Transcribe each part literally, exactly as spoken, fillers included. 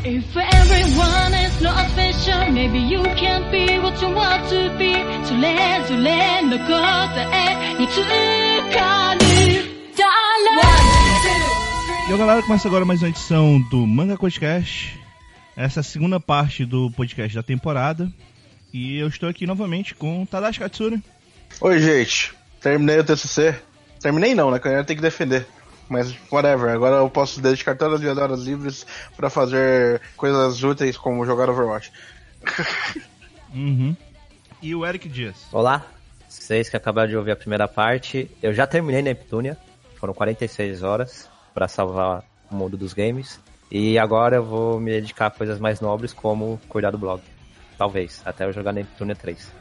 If everyone is not special, maybe you can't be what you want to be. それぞれの答えにつかる E aí, galera, começa agora mais uma edição do Manga Podcast. Essa é a segunda parte do podcast da temporada. E eu estou aqui novamente com Tadashi Katsura. Oi, gente. Terminei o T C C. Terminei não, né? Que eu ainda tenho que defender. Mas, whatever. Agora eu posso dedicar todas as minhas horas livres pra fazer coisas úteis como jogar Overwatch. Uhum. E o Eric Dias. Olá. Vocês que acabaram de ouvir a primeira parte. Eu já terminei Neptunia. Foram quarenta e seis horas pra salvar o mundo dos games. E agora eu vou me dedicar a coisas mais nobres, como cuidar do blog. Talvez. Até eu jogar Neptunia três.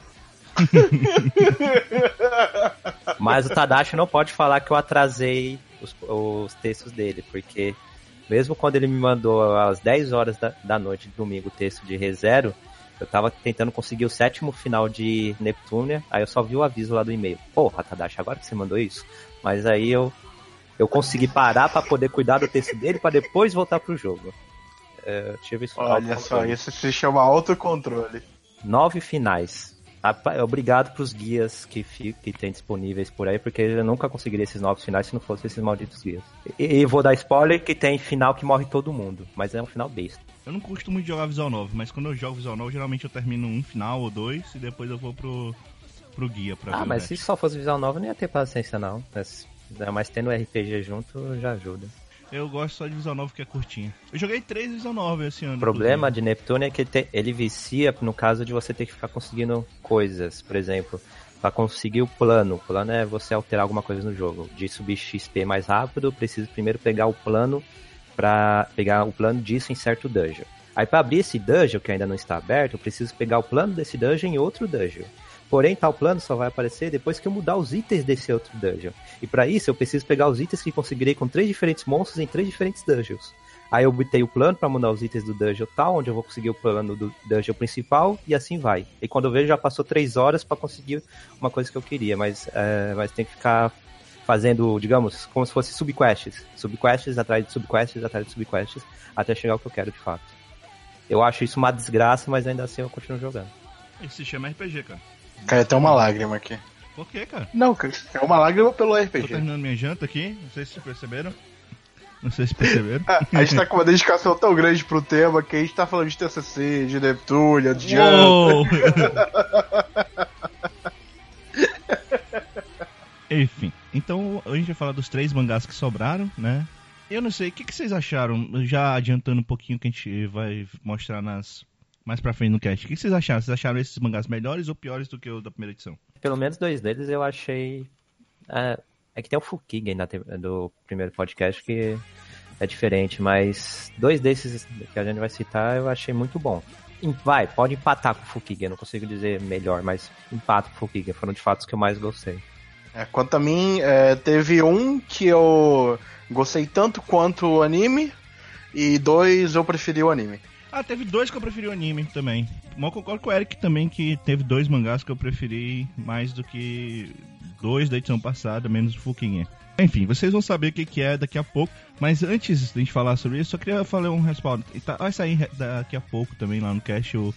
Mas o Tadashi não pode falar que eu atrasei os, os textos dele, porque mesmo quando ele me mandou às dez horas da, da noite de domingo o texto de ReZero, eu tava tentando conseguir o sétimo final de Neptunia, aí eu só vi o aviso lá do e-mail. Porra, Tadashi, agora que você mandou isso? Mas aí eu, eu consegui parar pra poder cuidar do texto dele pra depois voltar pro jogo. Eu tive isso. Olha só, isso se chama autocontrole. Nove finais. Obrigado pros guias que, que tem disponíveis por aí, porque eu nunca conseguiria esses novos finais se não fossem esses malditos guias. E, e vou dar spoiler que tem final que morre todo mundo, mas é um final besta. Eu não costumo muito jogar Visual Novel, mas quando eu jogo Visual Novel, geralmente eu termino um final ou dois e depois eu vou pro, pro guia. Pra ah, mas se só fosse Visual Novel, não ia ter paciência não. Mas, mas tendo R P G junto já ajuda. Eu gosto só de Visual Novel que é curtinha. Eu joguei três Visual Novel esse ano. O problema inclusive. de Neptunia é que te, ele vicia no caso de você ter que ficar conseguindo coisas. Por exemplo, para conseguir o plano. O plano é você alterar alguma coisa no jogo. De subir X P mais rápido, eu preciso primeiro pegar o plano para pegar o plano disso em certo dungeon. Aí para abrir esse dungeon, que ainda não está aberto, eu preciso pegar o plano desse dungeon em outro dungeon. Porém, tal plano só vai aparecer depois que eu mudar os itens desse outro dungeon. E pra isso, eu preciso pegar os itens que conseguirei com três diferentes monstros em três diferentes dungeons. Aí eu botei o plano pra mudar os itens do dungeon tal, onde eu vou conseguir o plano do dungeon principal, e assim vai. E quando eu vejo, já passou três horas pra conseguir uma coisa que eu queria. Mas, é, mas tem que ficar fazendo, digamos, como se fosse subquests. Subquests atrás de subquests, atrás de subquests, até chegar ao que eu quero de fato. Eu acho isso uma desgraça, mas ainda assim eu continuo jogando. Isso se chama R P G, cara. Caiu até uma lágrima aqui. Por quê, cara? Não, é uma lágrima pelo R P G. Tô terminando minha janta aqui, não sei se vocês perceberam. Não sei se perceberam. A gente tá com uma dedicação tão grande pro tema que a gente tá falando de T C C, de Neptunia, de janta. Enfim, então a gente vai falar dos três mangás que sobraram, né? Eu não sei, o que, que vocês acharam? Já adiantando um pouquinho que a gente vai mostrar nas... mais pra frente no cast. O que vocês acharam? Vocês acharam esses mangás melhores ou piores do que o da primeira edição? Pelo menos dois deles eu achei... É, é que tem o Fukigen do primeiro podcast que é diferente, mas dois desses que a gente vai citar eu achei muito bom. Vai, pode empatar com o Fukigen, não consigo dizer melhor, mas empata com o Fukigen. Foram de fato os que eu mais gostei. É, quanto a mim, é, teve um que eu gostei tanto quanto o anime, e dois eu preferi o anime. Ah, teve dois que eu preferi o anime também. Mas eu concordo com o Eric também, que teve dois mangás que eu preferi mais do que dois da edição passada, menos o Fukigen. Enfim, vocês vão saber o que, que é daqui a pouco. Mas antes de a gente falar sobre isso, só queria falar um respaldo. Vai sair daqui a pouco também lá no cast, o,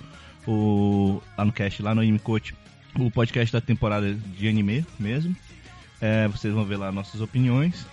o, lá no cast, lá no Anime Coach, o podcast da temporada de anime mesmo. É, vocês vão ver lá nossas opiniões.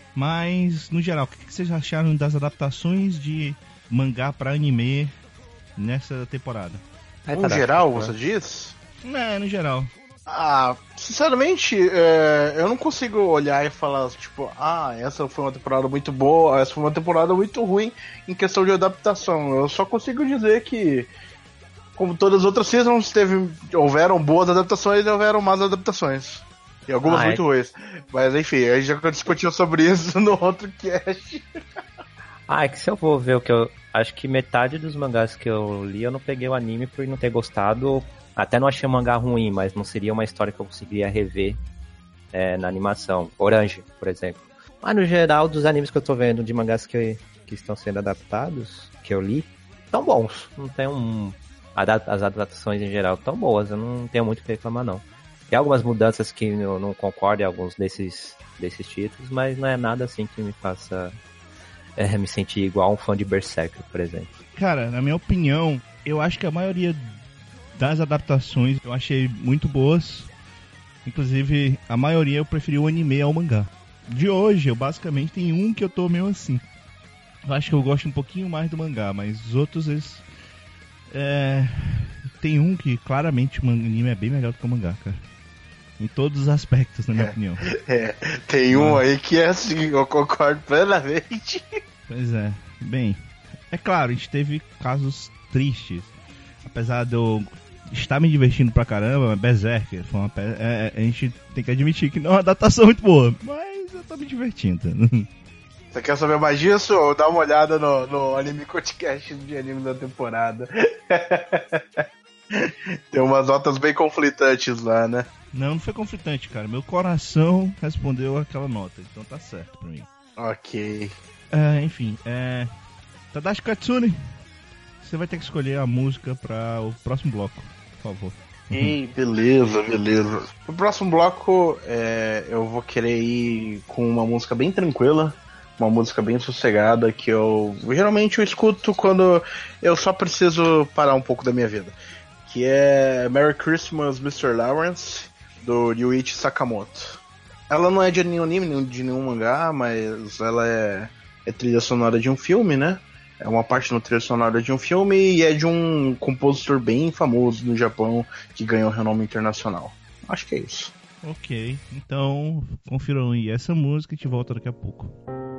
Mas, no geral, o que, que vocês acharam das adaptações de mangá pra anime nessa temporada? No geral, você diz? É, no geral. Ah, sinceramente, é, eu não consigo olhar e falar, tipo, ah, essa foi uma temporada muito boa, essa foi uma temporada muito ruim em questão de adaptação. Eu só consigo dizer que, como todas as outras seasons, teve, houveram boas adaptações e houveram más adaptações. E algumas ah, muito é... ruins. Mas enfim, a gente já discutiu sobre isso no outro cast. Ah, é que se eu vou ver o que eu... Acho que metade dos mangás que eu li, eu não peguei o anime por não ter gostado. Até não achei o mangá ruim, mas não seria uma história que eu conseguiria rever é, na animação. Orange, por exemplo. Mas no geral, dos animes que eu tô vendo, de mangás que, que estão sendo adaptados, que eu li, tão bons. Não tem um... As adaptações em geral tão boas, eu não tenho muito o que reclamar, não. Tem algumas mudanças que eu não concordo em alguns desses, desses títulos, mas não é nada assim que me faça é, me sentir igual um fã de Berserker, por exemplo. Cara, na minha opinião, eu acho que a maioria das adaptações eu achei muito boas. Inclusive, a maioria eu preferi o anime ao mangá. De hoje, eu basicamente tenho um que eu tô meio assim. Eu acho que eu gosto um pouquinho mais do mangá, mas os outros, eles... É... Tem um que claramente o anime é bem melhor do que o mangá, cara. Em todos os aspectos, na minha é, opinião. É, tem um ah. aí que é assim, eu concordo plenamente. Pois é. Bem, é claro, a gente teve casos tristes. Apesar de eu estar me divertindo pra caramba, Berserker foi uma pe... é, a gente tem que admitir que não é uma adaptação muito boa, mas eu tô me divertindo. Você quer saber mais disso? Ou dá uma olhada no, no Anime Podcast de anime da temporada. Tem umas notas bem conflitantes lá, né? Não, não foi conflitante, cara. Meu coração respondeu aquela nota, então tá certo pra mim. Ok. É, enfim, é... Tadashi Katsune, você vai ter que escolher a música para o próximo bloco, por favor. Ei, beleza, beleza. No próximo bloco, é, eu vou querer ir com uma música bem tranquila, uma música bem sossegada, que eu geralmente eu escuto quando eu só preciso parar um pouco da minha vida. Que é Merry Christmas, mister Lawrence, do Ryuichi Sakamoto. Ela não é de nenhum anime, nem de nenhum mangá, mas ela é, é trilha sonora de um filme, né? É uma parte da trilha sonora de um filme e é de um compositor bem famoso no Japão que ganhou renome internacional. Acho que é isso. Ok, então confiram aí essa música e te volta daqui a pouco.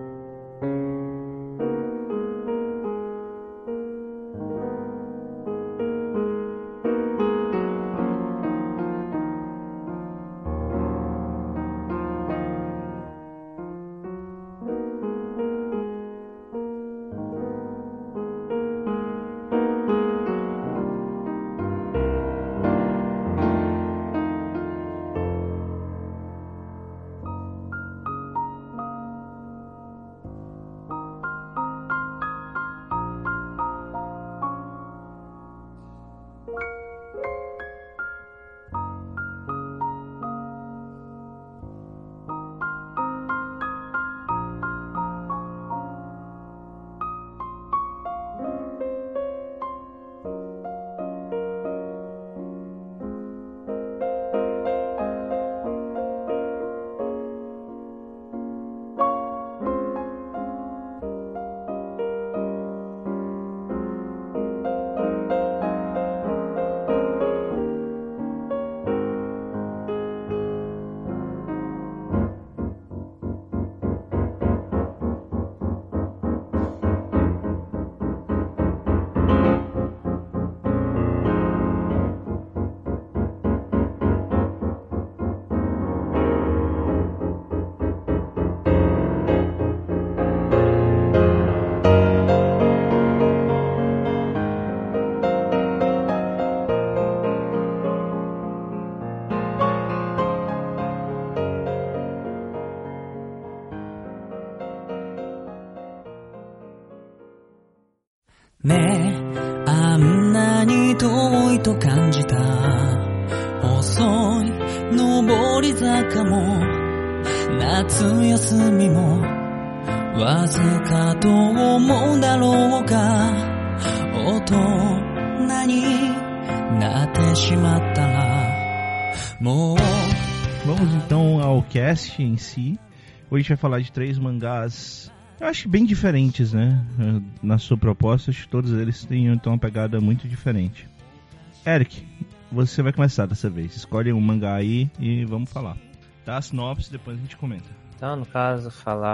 ねえ、あんなに遠いと感じた細い上り坂も夏休みもわずかと思うだろうが大人になってしまったらもう Vamos então ao cast em si. Hoje a gente vai falar de três mangás, eu acho bem diferentes, né? Na sua proposta, acho que todos eles têm então uma pegada muito diferente. Eric, você vai começar dessa vez. Escolhe um mangá aí e vamos falar. Dá a sinopse, depois a gente comenta. Então, no caso,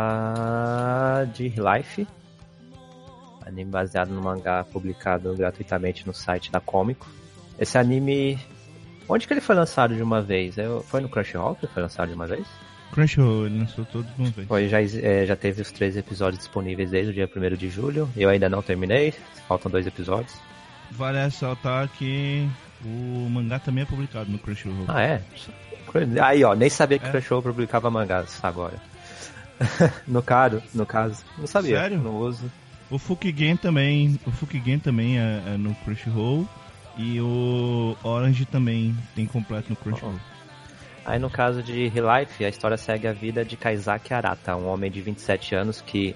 falar de Life, anime baseado no mangá publicado gratuitamente no site da Comico. Esse anime, onde que ele foi lançado de uma vez? Foi no Crunchyroll que ele foi lançado de uma vez? Crunchyroll, ele lançou todos de uma vez. Foi, já, é, já teve os três episódios disponíveis desde o dia primeiro de julho. Eu ainda não terminei, faltam dois episódios. Vale ressaltar que o mangá também é publicado no Crunchyroll. Ah, é? Aí, ó, nem sabia que o é. Crunchyroll publicava mangás agora. no, caso, no caso, não sabia. Sério? Não uso. O Fukigen também, o Fukigen também é, é no Crunchyroll e o Orange também tem completo no Crunchyroll. Oh. Aí no caso de Relife, a história segue a vida de Kaizaki Arata, um homem de vinte e sete anos que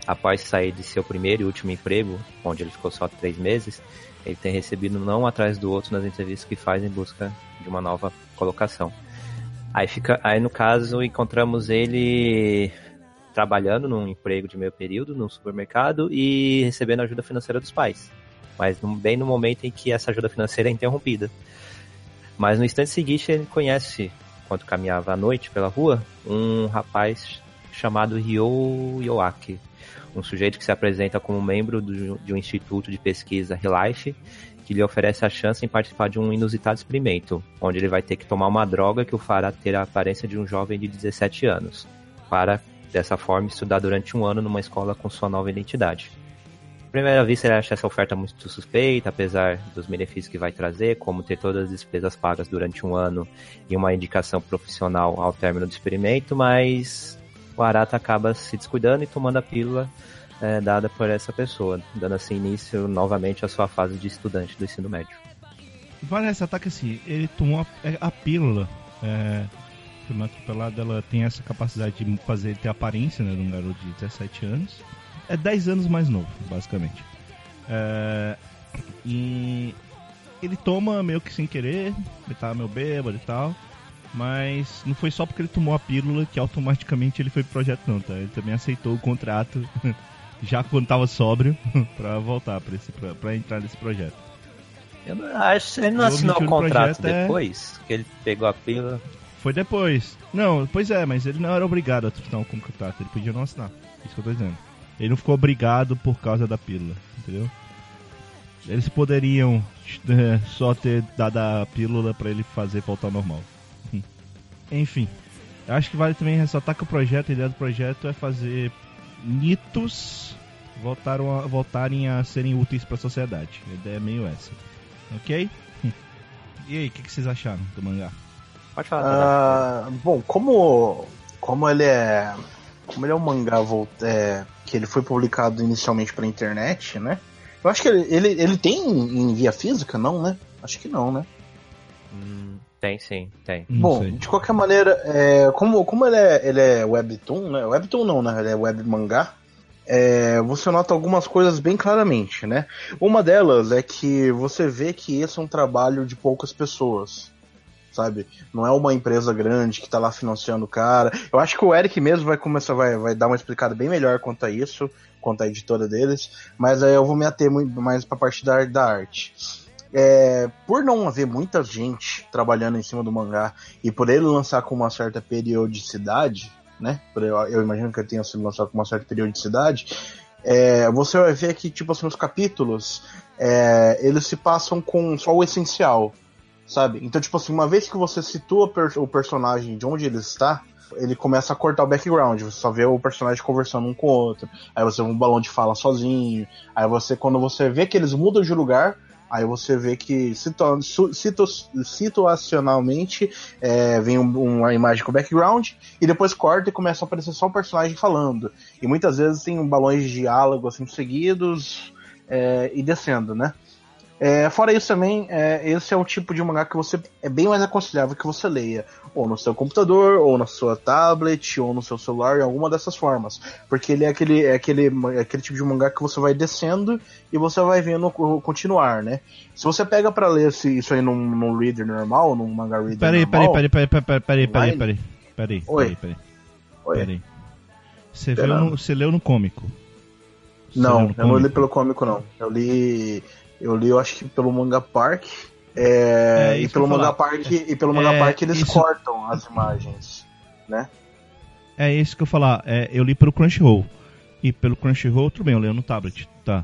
após sair de seu primeiro e último emprego, onde ele ficou só três meses, ele tem recebido um não atrás do outro nas entrevistas que faz em busca de uma nova colocação. Aí, fica, aí no caso, encontramos ele trabalhando num emprego de meio período, num supermercado, e recebendo ajuda financeira dos pais. Mas bem no momento em que essa ajuda financeira é interrompida. Mas no instante seguinte ele conhece, enquanto caminhava à noite pela rua, um rapaz chamado Ryo Yoaki, um sujeito que se apresenta como membro do, de um instituto de pesquisa Relife, que lhe oferece a chance em participar de um inusitado experimento, onde ele vai ter que tomar uma droga que o fará ter a aparência de um jovem de dezessete anos, para, dessa forma, estudar durante um ano numa escola com sua nova identidade. À primeira vista, ele acha essa oferta muito suspeita, apesar dos benefícios que vai trazer, como ter todas as despesas pagas durante um ano e uma indicação profissional ao término do experimento, mas o Arata acaba se descuidando e tomando a pílula é, dada por essa pessoa, dando assim início novamente à sua fase de estudante do ensino médio. Vale ressaltar que assim, ele tomou a, a pílula, é, foi atropelado, ela tem essa capacidade de fazer ele ter a aparência, né, de um garoto de dezessete anos. É dez anos mais novo, basicamente. É, e ele toma meio que sem querer, ele tava meio bêbado e tal. Mas não foi só porque ele tomou a pílula que automaticamente ele foi pro projeto não, tá? Ele também aceitou o contrato, já quando tava sóbrio, pra voltar pra, esse, pra, pra entrar nesse projeto. Eu não acho, ele não O assinou o objetivo do contrato projeto é- depois, que ele pegou a pílula. Foi depois. Não, pois é, mas ele não era obrigado a assinar o contrato, ele podia não assinar. Isso que eu tô dizendo. Ele não ficou obrigado por causa da pílula, entendeu? Eles poderiam é, só ter dado a pílula pra ele fazer voltar ao normal. Enfim, eu acho que vale também ressaltar que o projeto, a ideia do projeto é fazer mitos voltaram a, voltarem a serem úteis pra sociedade. A ideia é meio essa. Ok? E aí, o que, que vocês acharam do mangá? Pode falar. Ah, bom, como, como ele é. Como ele é um mangá volt, é, que ele foi publicado inicialmente pra internet, né? Eu acho que ele, ele, ele tem em via física, não, né? Acho que não, né? Hum, tem sim, tem. Não Bom, sei. de qualquer maneira, é, como, como ele, é, ele é webtoon, né? Webtoon não, né? Ele é web mangá. É, você nota algumas coisas bem claramente, né? Uma delas é que você vê que esse é um trabalho de poucas pessoas, sabe? Não é uma empresa grande que tá lá financiando o cara. Eu acho que o Eric mesmo vai começar, vai, vai dar uma explicada bem melhor quanto a isso, quanto à editora deles, mas aí eu vou me ater muito mais pra parte da, da arte. É, por não haver muita gente trabalhando em cima do mangá e por ele lançar com uma certa periodicidade, né? Eu, eu imagino que ele tenha sido lançado com uma certa periodicidade. É, você vai ver que, tipo assim, os capítulos é, eles se passam com só o essencial, sabe? Então, tipo assim, uma vez que você situa per- o personagem de onde ele está, ele começa a cortar o background. Você só vê o personagem conversando um com o outro. Aí você vê um balão de fala sozinho. Aí você, quando você vê que eles mudam de lugar, aí você vê que situ- situ- situacionalmente é, vem um, uma imagem com background e depois corta e começa a aparecer só o personagem falando. E muitas vezes tem balões de diálogo assim seguidos é, e descendo, né? É, fora isso também, é, esse é um tipo de mangá que você é bem mais aconselhável que você leia ou no seu computador, ou na sua tablet, ou no seu celular, em alguma dessas formas, porque ele é aquele, é aquele, é aquele tipo de mangá que você vai descendo e você vai vendo continuar, né? Se você pega pra ler esse, isso aí num, num reader normal, num mangá reader Peraí, normal... peraí, peraí, peraí, peraí, peraí, peraí, Vai. peraí, peraí, Oi. peraí, peraí, Oi. peraí. Você, viu Esperando. no, você leu no cômico? Você Não, leu no eu não li cômico? pelo cômico, não. Eu li, eu li, eu acho que pelo Manga Park. É, É, e isso pelo que eu ia Manga falar. Park e pelo É, Manga Park eles isso- cortam as imagens, né? É isso que eu ia falar. É, eu li pelo Crunchyroll. E pelo Crunchyroll, tudo bem, eu leio no tablet, tá?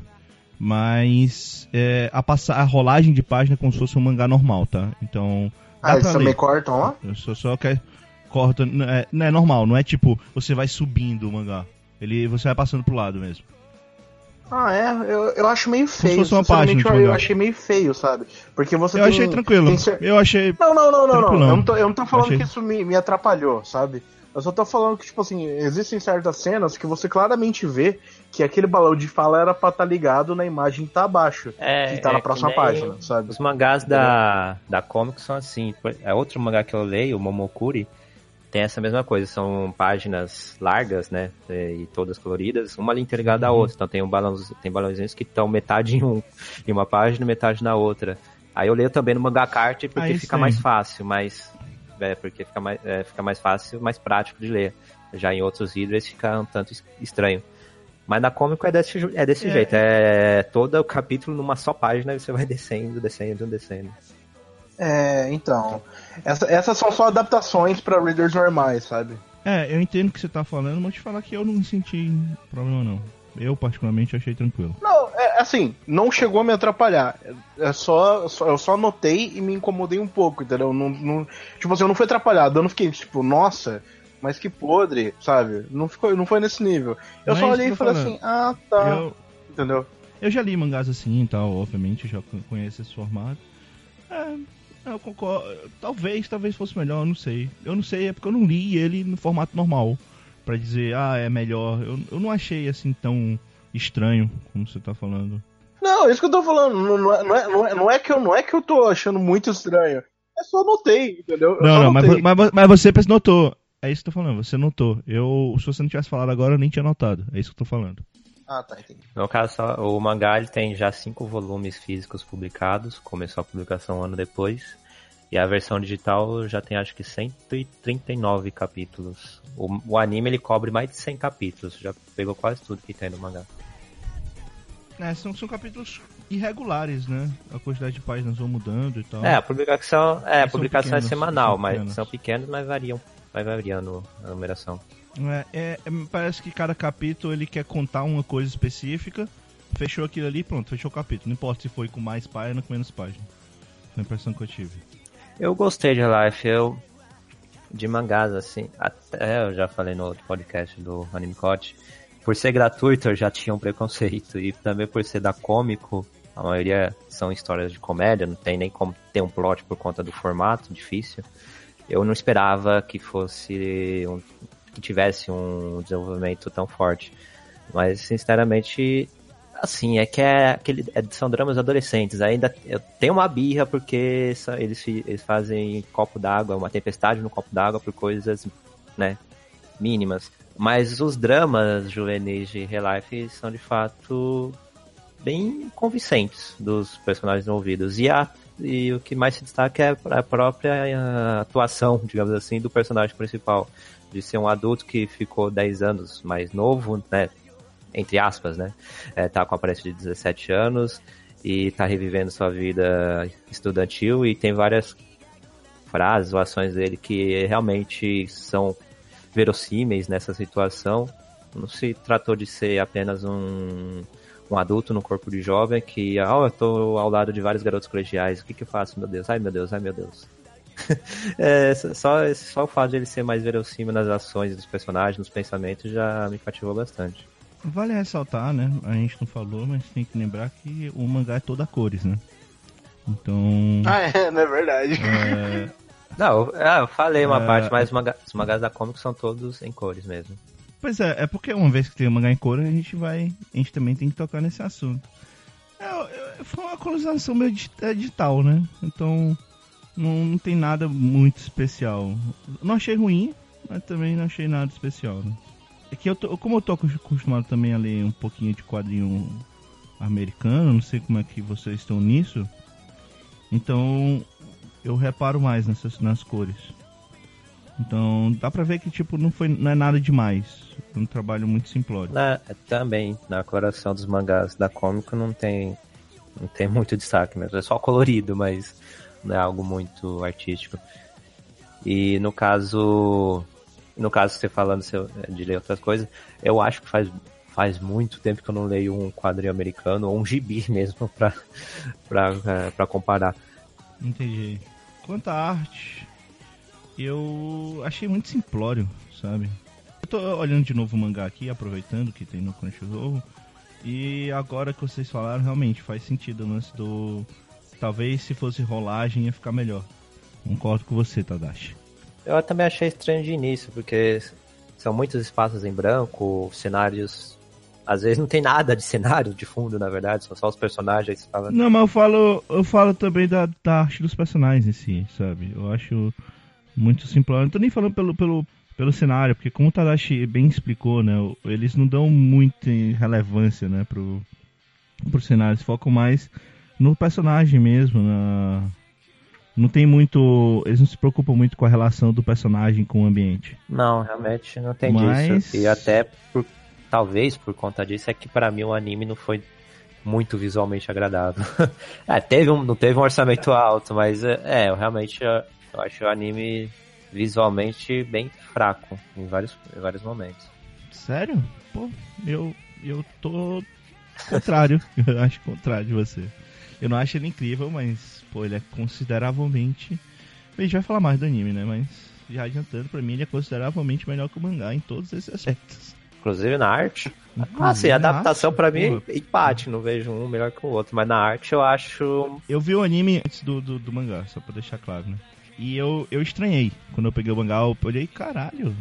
Mas é, a, passa- a rolagem de página é como se fosse um mangá normal, tá? Então. Dá Ah, eles pra também ler. cortam lá? Eu só, só quer. Corta. Não é, não é normal, não é tipo você vai subindo o mangá. Ele, você vai passando pro lado mesmo. Ah, é? Eu, eu acho meio feio. fosse uma Sinceramente, página de eu, eu mangá. achei meio feio, sabe? Porque você Eu tem, achei tranquilo. tem cer- Eu achei. Não, não, não, não, não. Tranquilão. Eu não tô, eu não tô falando Achei- que isso me, me atrapalhou, sabe? Eu só tô falando que, tipo assim, existem certas cenas que você claramente vê que aquele balão de fala era pra estar ligado na imagem que tá abaixo. É, que tá é na que próxima nem página, sabe? Os mangás da, da Comic são assim. É outro mangá que eu leio, o Momokuri. tem essa mesma coisa, são páginas largas, né, e todas coloridas, uma interligada à outra, então tem, um balão, tem balãozinhos que estão metade em um, em uma página e metade na outra. Aí eu leio também no Mangacart porque Aí fica sim. mais fácil, mas, é, porque fica mais, é, fica mais fácil, mais prático de ler. Já em outros readers fica um tanto estranho. Mas na Cômico é desse, é desse É, jeito, é todo o capítulo numa só página e você vai descendo, descendo, descendo. É, então. Essa, essas são só adaptações pra readers normais, sabe? É, eu entendo o que você tá falando, mas te falar que eu não senti problema não. Eu, particularmente, achei tranquilo. Não, é assim, não chegou a me atrapalhar. É só, só eu só notei e me incomodei um pouco, entendeu? Não, não, tipo assim, eu não fui atrapalhado, eu não fiquei tipo, nossa, mas que podre, sabe? Não, ficou, não foi nesse nível. Eu Não só é isso olhei que e eu falei tô falando. assim, ah, tá. Eu, Entendeu? eu já li mangás assim e tal, obviamente, já conheço esse formato. É, eu concordo. Talvez, talvez fosse melhor, eu não sei. Eu não sei, é porque eu não li ele no formato normal. Pra dizer, ah, é melhor. Eu, eu não achei assim tão estranho como você tá falando. Não, é isso que eu tô falando. Não, não, é, não, é, não, é, não, é que eu, não é que eu tô achando muito estranho. É só notei, entendeu? Eu Não, só não, mas, notei. mas, mas você notou. É isso que eu tô falando, você notou. Eu, se você não tivesse falado agora, eu nem tinha notado. É isso que eu tô falando. Ah, tá, entendi. No caso, só- o mangá ele tem já cinco volumes físicos publicados, começou a publicação um ano depois. E a versão digital já tem acho que cento e trinta e nove capítulos. O, o anime ele cobre mais de cem capítulos, já pegou quase tudo que tem no mangá. É, são, são capítulos irregulares, né? A quantidade de páginas vão mudando e tal. É, a publicação, é, a São publicação pequenos, é semanal, são mas pequenos. são pequenos, mas variam, vai variando a numeração. É, é, é, parece que cada capítulo ele quer contar uma coisa específica. Fechou aquilo ali, pronto, fechou o capítulo. Não importa se foi com mais página ou com menos página. Foi a impressão que eu tive. Eu gostei de Life, eu de mangás assim, até eu já falei no outro podcast do Anime Code, por ser gratuito eu já tinha um preconceito e também por ser da Cômico, a maioria são histórias de comédia, não tem nem como ter um plot por conta do formato, difícil. Eu não esperava que fosse um, que tivesse um desenvolvimento tão forte, mas sinceramente assim, é que é aquele, é, são dramas adolescentes. Ainda eu tenho uma birra porque só- eles, fi- eles fazem copo d'água, uma tempestade no copo d'água por coisas, né, mínimas. Mas os dramas juvenis de Real Life são de fato bem convincentes dos personagens envolvidos. E, a, e o que mais se destaca é a própria eh, atuação, digamos assim, do personagem principal. De ser um adulto que ficou dez anos mais novo, né? Entre aspas, né? É, tá com a aparência de dezessete anos e tá revivendo sua vida estudantil e tem várias frases ou ações dele que realmente são verossímeis nessa situação. Não se tratou de ser apenas um, um adulto no corpo de jovem que, ó, oh, eu tô ao lado de vários garotos colegiais, o que que eu faço, meu Deus? Ai, meu Deus, ai, meu Deus. É, só, só o fato de ele ser mais verossímil nas ações dos personagens, nos pensamentos, já me cativou bastante. Vale ressaltar, né? A gente não falou, mas tem que lembrar que o mangá é todo a cores, né? Então. Ah, é, não é verdade. É, Não, eu, ah, eu falei uma É. parte, mas os, manga, os mangás da Comic são todos em cores mesmo. pois é, é porque uma vez que tem o mangá em cor, a gente vai. A gente também tem que tocar nesse assunto. É, é, foi uma colorização meio digi- é digital, né? Então. Não, não tem nada muito especial. Não achei ruim, mas também não achei nada especial, né? É que eu tô, como eu tô acostumado também a ler um pouquinho de quadrinho americano, não sei como é que vocês estão nisso. Então eu reparo mais nessas nas cores. Então dá pra ver que tipo não foi não é nada demais. É um trabalho muito simplório. Na, também, na coloração dos mangás da Comic não tem, não tem muito destaque mesmo. É só colorido, mas não é algo muito artístico. E no caso... No caso, você falando de ler outras coisas, eu acho que faz, faz muito tempo que eu não leio um quadrinho americano ou um gibi mesmo pra, pra, pra comparar. Entendi. Quanto à arte, eu achei muito simplório, sabe? Eu tô olhando de novo o mangá aqui, aproveitando que tem no Crunchyroll. E agora que vocês falaram, realmente faz sentido o lance do... Talvez se fosse rolagem ia ficar melhor. Concordo com você, Tadashi. Eu também achei estranho de início, porque são muitos espaços em branco, cenários... Às vezes não tem nada de cenário de fundo, na verdade, são só os personagens. Fala... Não, mas eu falo, eu falo também da, da arte dos personagens em si, sabe? Eu acho Muito simplório. Não tô nem falando pelo, pelo, pelo cenário, porque como o Tadashi bem explicou, né? Eles não dão muita relevância, né, pro, pro cenário. Eles focam mais no personagem mesmo, na... Não tem muito... Eles não se preocupam muito com a relação do personagem com o ambiente. Não, realmente não tem Mas... disso. E até, por, talvez por conta disso, é que pra mim o anime não foi muito visualmente agradável. é, teve um, não teve um orçamento alto, mas é, é eu realmente eu, eu acho o anime visualmente bem fraco em vários, em vários momentos. Sério? Pô, eu, eu tô contrário. eu acho contrário de você. Eu não acho ele incrível, mas, pô, ele é consideravelmente... A gente vai falar mais do anime, né? Mas, já adiantando, pra mim ele é consideravelmente melhor que o mangá em todos esses aspectos. Inclusive na arte? Inclusive ah, sim, a adaptação arte, pra mim pô. é empate, não vejo um melhor que o outro. Mas na arte eu acho... Eu vi o anime antes do, do, do mangá, só pra deixar claro, né? E eu, eu estranhei. Quando eu peguei o mangá, eu olhei, caralho.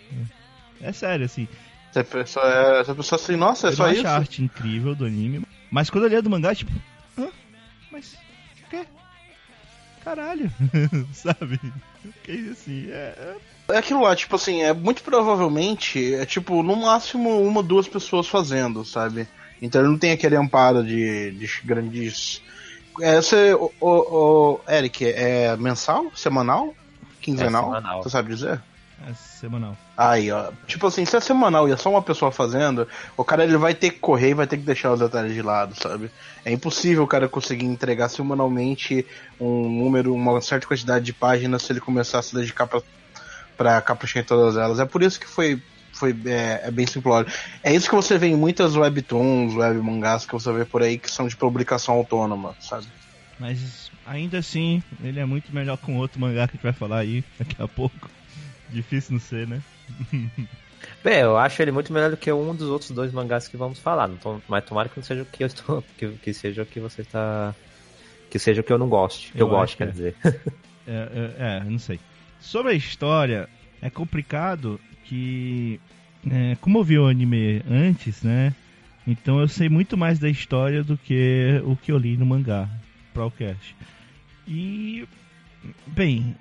É sério, assim. Essa pessoa, essa pessoa assim, nossa, é eu só não isso? acho a arte incrível do anime. Mas quando eu li a do mangá, tipo... Hã? Mas... O quê? Caralho. Sabe? Que assim, é... É aquilo lá, tipo assim, é muito provavelmente, é tipo, no máximo uma ou duas pessoas fazendo, sabe? Então ele não tem aquele amparo de, de grandes... É, você, o, o, o Eric, é mensal? Semanal? Quinzenal? É semanal. Você sabe dizer? É semanal. Aí, ó, tipo assim, se é semanal e é só uma pessoa fazendo, o cara ele vai ter que correr e vai ter que deixar os detalhes de lado, sabe? É impossível o cara conseguir entregar semanalmente um número, uma certa quantidade de páginas se ele começar a se dedicar pra, pra caprichar em todas elas. É por isso que foi, foi é, é bem simplório. É isso que você vê em muitas webtoons, web mangás que você vê por aí que são de publicação autônoma, sabe? Mas ainda assim, ele é muito melhor com outro mangá que a gente vai falar aí daqui a pouco. Difícil não ser, né? Bem, eu acho ele muito melhor do que um dos outros dois mangás que vamos falar. Não tô, mas tomara que não seja o que eu estou. Que, que seja o que você está. Que seja o que eu não goste. Que eu, Eu gosto, acho que quer é. dizer. É, é, é, não sei. Sobre a história, é complicado que... É, como eu vi o anime antes, né? Então eu sei muito mais da história do que o que eu li no mangá, Procast. E... Bem...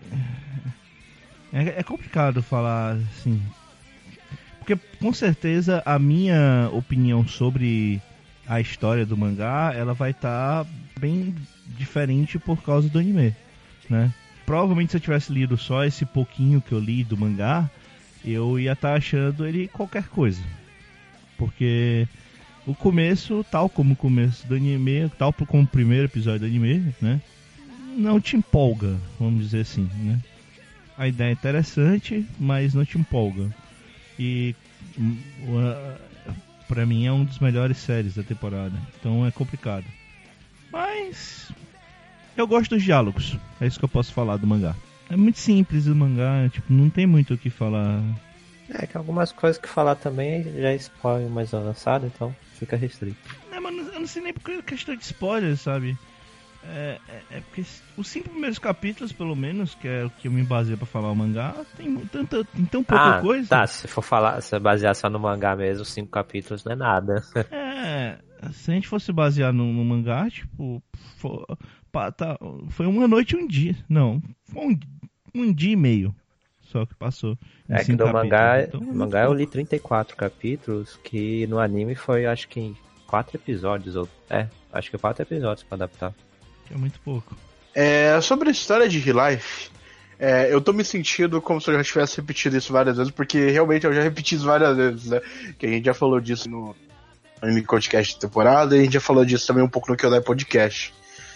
É, é complicado falar assim... Porque com certeza a minha opinião sobre a história do mangá, ela vai estar tá bem diferente por causa do anime, né? Provavelmente se eu tivesse lido só esse pouquinho que eu li do mangá, eu ia estar tá achando ele qualquer coisa. Porque o começo, tal como o começo do anime, tal como o primeiro episódio do anime, né? Não te empolga, vamos dizer assim, né? A ideia é interessante, mas não te empolga. E uh, pra mim é um dos melhores séries da temporada. Então é complicado. Mas eu gosto dos diálogos. É isso que eu posso falar do mangá. É muito simples o mangá, tipo, não tem muito o que falar. É que algumas coisas que falar também já é spoiler mais avançado, então fica restrito. É, mas eu não sei nem porque é questão de spoiler, sabe? É, é, é porque os cinco primeiros capítulos, pelo menos, que é o que eu me baseio pra falar o mangá, tem tanta, tem tão pouca ah, coisa. Tá, se for falar, se basear só no mangá mesmo, cinco capítulos não é nada. É, se a gente fosse basear no, no mangá, tipo, foi, pá, tá, foi uma noite e um dia. Não, foi um, um dia e meio só que passou. É que no mangá, então, no mangá eu li trinta e quatro capítulos, que no anime foi acho que em quatro episódios, ou é, acho que quatro episódios pra adaptar. É muito pouco. É, sobre a história de Re-Life, é, eu tô me sentindo como se eu já tivesse repetido isso várias vezes, porque realmente eu já repeti isso várias vezes, né? Que a gente já falou disso no Anime Podcast de temporada, e a gente já falou disso também um pouco no Kyodai Podcast.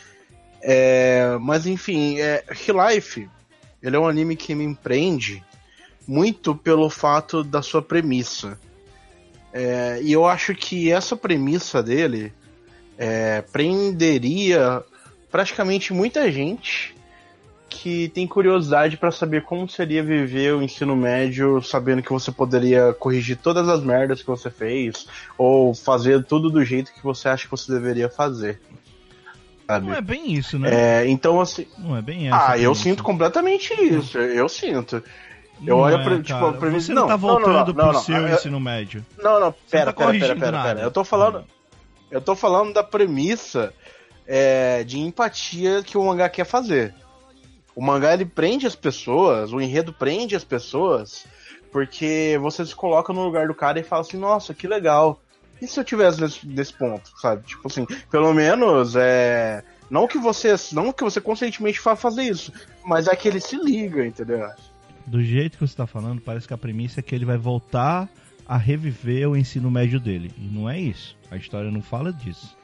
É, mas enfim, é, Re-Life, ele é um anime que me empreende muito pelo fato da sua premissa. É, e eu acho que essa premissa dele é, prenderia praticamente muita gente que tem curiosidade para saber como seria viver o ensino médio, sabendo que você poderia corrigir todas as merdas que você fez, ou fazer tudo do jeito que você acha que você deveria fazer. Sabe? Não é bem isso, né? É, então assim... Não é bem essa. Ah, eu isso. sinto completamente isso, eu sinto. Eu não olho é, pra, tipo, pra você mim, não, não tá voltando não, não, pro não, seu não, ensino médio. Não, não, pera, tá pera, pera, pera, nada. pera. Eu tô falando... Eu tô falando da premissa é, de empatia que o mangá quer fazer. O mangá, ele prende as pessoas, o enredo prende as pessoas, porque você se coloca no lugar do cara e fala assim, nossa, que legal. E se eu tivesse nesse, nesse ponto, sabe? Tipo assim, pelo menos, é... Não que você, não que você conscientemente vá fazer isso, mas é que ele se liga, entendeu? Do jeito que você tá falando, parece que a premissa é que ele vai voltar a reviver o ensino médio dele. E não é isso. A história não fala disso.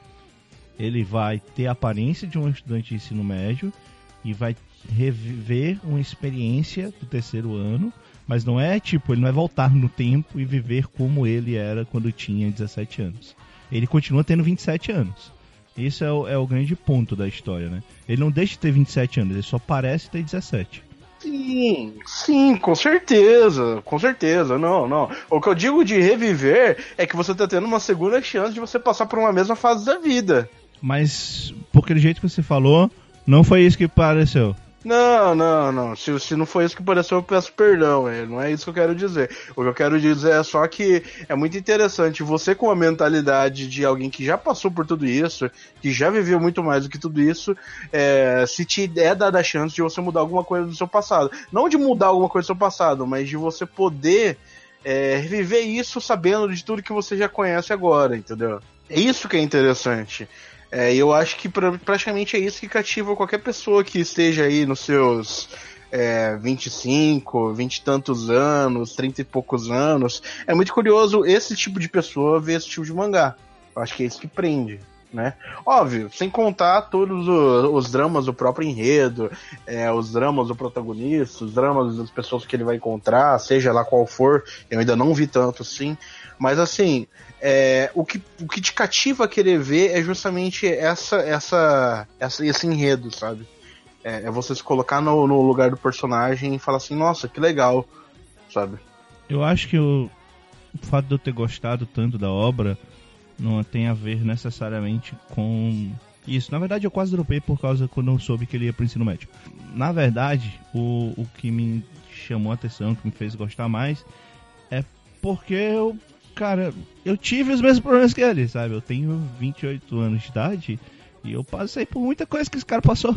Ele vai ter a aparência de um estudante de ensino médio e vai reviver uma experiência do terceiro ano, mas não é tipo, ele não vai voltar no tempo e viver como ele era quando tinha dezessete anos. Ele continua tendo vinte e sete anos. Esse é o, é o grande ponto da história, né? Ele não deixa de ter vinte e sete anos, ele só parece ter dezessete. Sim, sim, com certeza, com certeza, não, não. O que eu digo de reviver é que você tá tendo uma segunda chance de você passar por uma mesma fase da vida. Mas, por aquele jeito que você falou, não foi isso que pareceu. Não, não, não. Se, se não foi isso que pareceu, eu peço perdão. É, não é isso que eu quero dizer. O que eu quero dizer é só que é muito interessante você com a mentalidade de alguém que já passou por tudo isso, que já viveu muito mais do que tudo isso, é, se te é dada a chance de você mudar alguma coisa do seu passado. Não de mudar alguma coisa do seu passado, mas de você poder é, reviver isso sabendo de tudo que você já conhece agora, entendeu? É isso que é interessante. É, eu acho que pra, praticamente é isso que cativa qualquer pessoa que esteja aí nos seus é, vinte e cinco, vinte e tantos anos, trinta e poucos anos. É muito curioso esse tipo de pessoa ver esse tipo de mangá. Eu acho que é isso que prende, né? Óbvio, sem contar todos os, os dramas do próprio enredo, é, os dramas do protagonista, os dramas das pessoas que ele vai encontrar, seja lá qual for. Eu ainda não vi tanto assim, mas assim... É, o, que, o que te cativa a querer ver é justamente essa, essa, essa, esse enredo, sabe? É, é você se colocar no, no lugar do personagem e falar assim, nossa, que legal, sabe? Eu acho que o, o fato de eu ter gostado tanto da obra não tem a ver necessariamente com isso. Na verdade, eu quase dropei por causa quando eu soube que ele ia pro ensino médio. Na verdade, o, o que me chamou a atenção, que me fez gostar mais, é porque eu... Cara, eu tive os mesmos problemas que ele, sabe? Eu tenho vinte e oito anos de idade e eu passei por muita coisa que esse cara passou.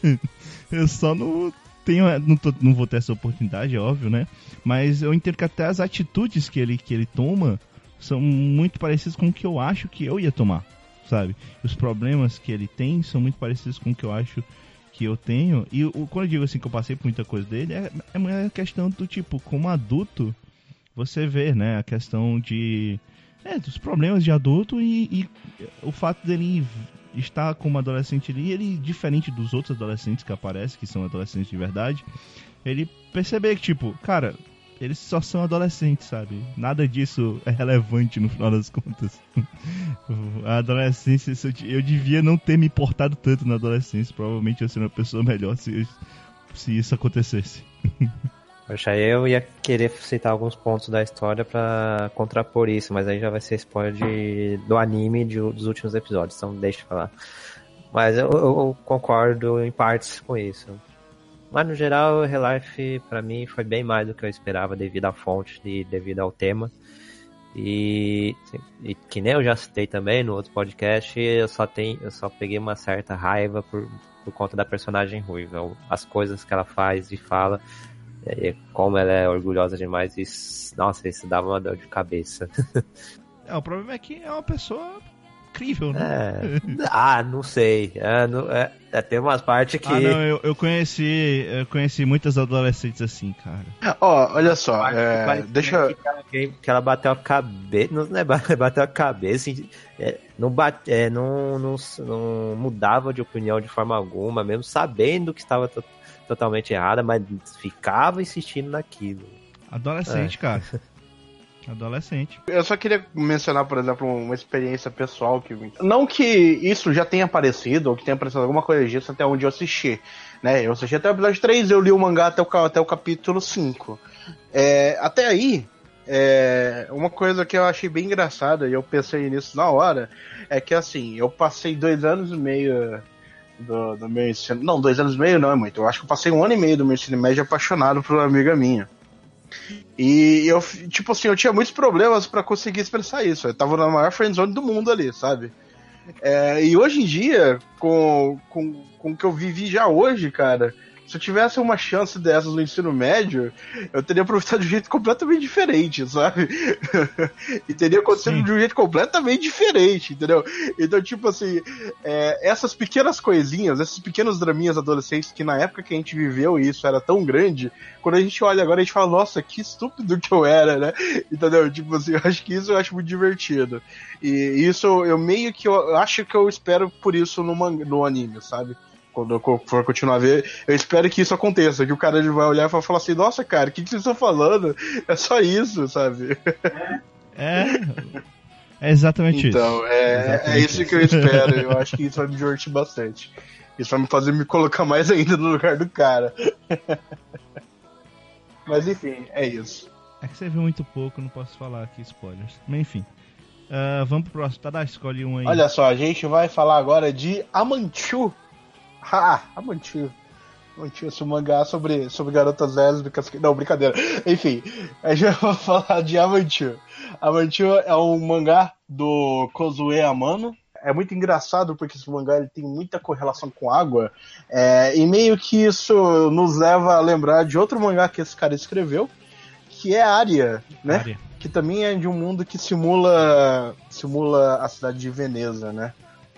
Eu só não tenho, não, tô, não vou ter essa oportunidade, é óbvio, né? Mas eu entendo que até as atitudes que ele, que ele toma são muito parecidas com o que eu acho que eu ia tomar, sabe? Os problemas que ele tem são muito parecidos com o que eu acho que eu tenho. E o, quando eu digo assim que eu passei por muita coisa dele, é, é uma questão do tipo, como adulto, você vê, né, a questão de é, dos problemas de adulto e, e o fato dele estar como adolescente ali, ele, diferente dos outros adolescentes que aparecem, que são adolescentes de verdade, ele perceber que, tipo, cara, eles só são adolescentes, sabe? Nada disso é relevante no final das contas. A adolescência, eu devia não ter me importado tanto na adolescência, provavelmente eu seria uma pessoa melhor se, se isso acontecesse. Poxa, eu ia querer citar alguns pontos da história pra contrapor isso, mas aí já vai ser spoiler de, do anime de, dos últimos episódios, então deixa eu falar. Mas eu, eu concordo em partes com isso. Mas no geral, o Relife pra mim foi bem mais do que eu esperava devido à fonte e devido ao tema. E, e que nem eu já citei também no outro podcast, eu só, tenho, eu só peguei uma certa raiva por, por conta da personagem ruiva. As coisas que ela faz e fala... E como ela é orgulhosa demais, isso, nossa, isso dava uma dor de cabeça. É, o problema é que é uma pessoa incrível, né? É. Ah, não sei. É, não, é, é, tem umas partes que... Ah, não, eu, eu conheci eu conheci muitas adolescentes assim, cara. Ó, oh, olha só, é, deixa... Que ela, que ela bateu a cabeça, não é bateu a cabeça, é, não, bate, é, não, não, não mudava de opinião de forma alguma, mesmo sabendo que estava... T- totalmente errada, mas ficava insistindo naquilo. Adolescente, é. Cara. Adolescente. Eu só queria mencionar, por exemplo, uma experiência pessoal que... Não que isso já tenha aparecido, ou que tenha aparecido alguma coisa disso até onde eu assisti, né? Eu assisti até o episódio três, eu li o mangá até o, até o capítulo cinco. É, até aí, é, uma coisa que eu achei bem engraçada, e eu pensei nisso na hora, é que assim, eu passei dois anos e meio... Do, do meu ensino... Não, dois anos e meio não é muito. Eu acho que eu passei um ano e meio do meu ensino médio apaixonado por uma amiga minha. E eu, tipo assim, eu tinha muitos problemas pra conseguir expressar isso. Eu tava na maior friendzone do mundo ali, sabe? É, e hoje em dia, com, com, com o que eu vivi já hoje, cara, se eu tivesse uma chance dessas no ensino médio, eu teria aproveitado de um jeito completamente diferente, sabe? E teria acontecido Sim. de um jeito completamente diferente, entendeu? Então, tipo assim, é, essas pequenas coisinhas, esses pequenos draminhas adolescentes que na época que a gente viveu e isso era tão grande, quando a gente olha agora, a gente fala, nossa, que estúpido que eu era, né? Entendeu? Tipo assim, eu acho que isso eu acho muito divertido. E isso eu meio que, eu, eu acho que eu espero por isso no, man, no anime, sabe? Quando eu for continuar a ver, eu espero que isso aconteça, que o cara ele vai olhar e vai falar assim, nossa, cara, o que, que vocês estão falando? É só isso, sabe? É, é exatamente então, isso. Então, é, exatamente é isso que eu espero, eu acho que isso vai me divertir bastante. Isso vai me fazer me colocar mais ainda no lugar do cara. Mas enfim, é isso. É que você viu muito pouco, não posso falar aqui spoilers. Mas enfim, uh, vamos pro próximo, tá? Escolhe um aí. Olha só, a gente vai falar agora de Amanchu. Ah, Amanchu. Amanchu, esse mangá sobre, sobre garotas lésbicas. Não, brincadeira. Enfim, a gente vai falar de Amanchu. Amanchu é um mangá do Kozue Amano. É muito engraçado porque esse mangá ele tem muita correlação com água. É, e meio que isso nos leva a lembrar de outro mangá que esse cara escreveu, que é Aria, né? Aria. Que também é de um mundo que simula, simula a cidade de Veneza, né?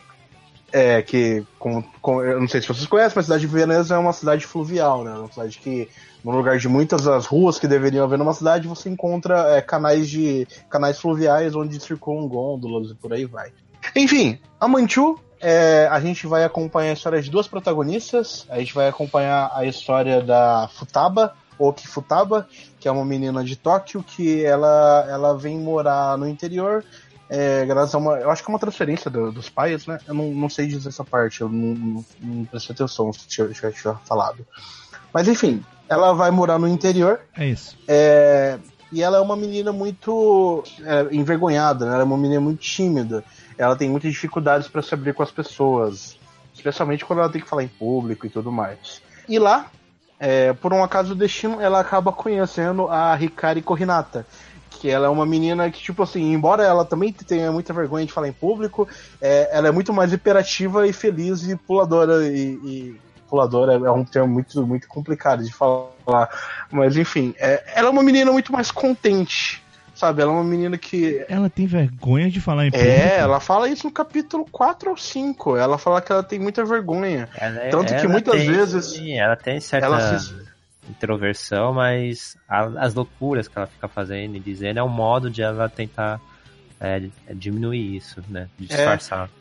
É, que, com, com, eu não sei se vocês conhecem, mas a cidade de Veneza é uma cidade fluvial, né? Uma cidade que, no lugar de muitas das ruas que deveriam haver numa cidade, você encontra é, canais, de, canais fluviais onde circulam gôndolas e por aí vai. Enfim, Amanchu, é, a gente vai acompanhar a história de duas protagonistas. A gente vai acompanhar a história da Futaba, Oki Futaba, que é uma menina de Tóquio, que ela, ela vem morar no interior. É, graças a uma, eu acho que é uma transferência do, dos pais, né? Eu não, não sei dizer essa parte, eu não, não, não prestei atenção se eu já tinha falado. Mas enfim, ela vai morar no interior. É isso. É, e ela é uma menina muito é, envergonhada, né? Ela é uma menina muito tímida. Ela tem muitas dificuldades para se abrir com as pessoas, especialmente quando ela tem que falar em público e tudo mais. E lá, é, por um acaso do destino, ela acaba conhecendo a Hikari Kohinata, que ela é uma menina que, tipo assim, embora ela também tenha muita vergonha de falar em público, é, ela é muito mais hiperativa e feliz e puladora. E, e puladora é um termo muito, muito complicado de falar. Mas, enfim, é, ela é uma menina muito mais contente, sabe? Ela é uma menina que... Ela tem vergonha de falar em público? É, ela fala isso no capítulo quatro ou cinco. Ela fala que ela tem muita vergonha. Ela, Tanto ela que muitas tem, vezes... Sim, ela tem certa... Ela se... introversão, mas a, as loucuras que ela fica fazendo e dizendo é um modo de ela tentar é, diminuir isso, né? Disfarçar.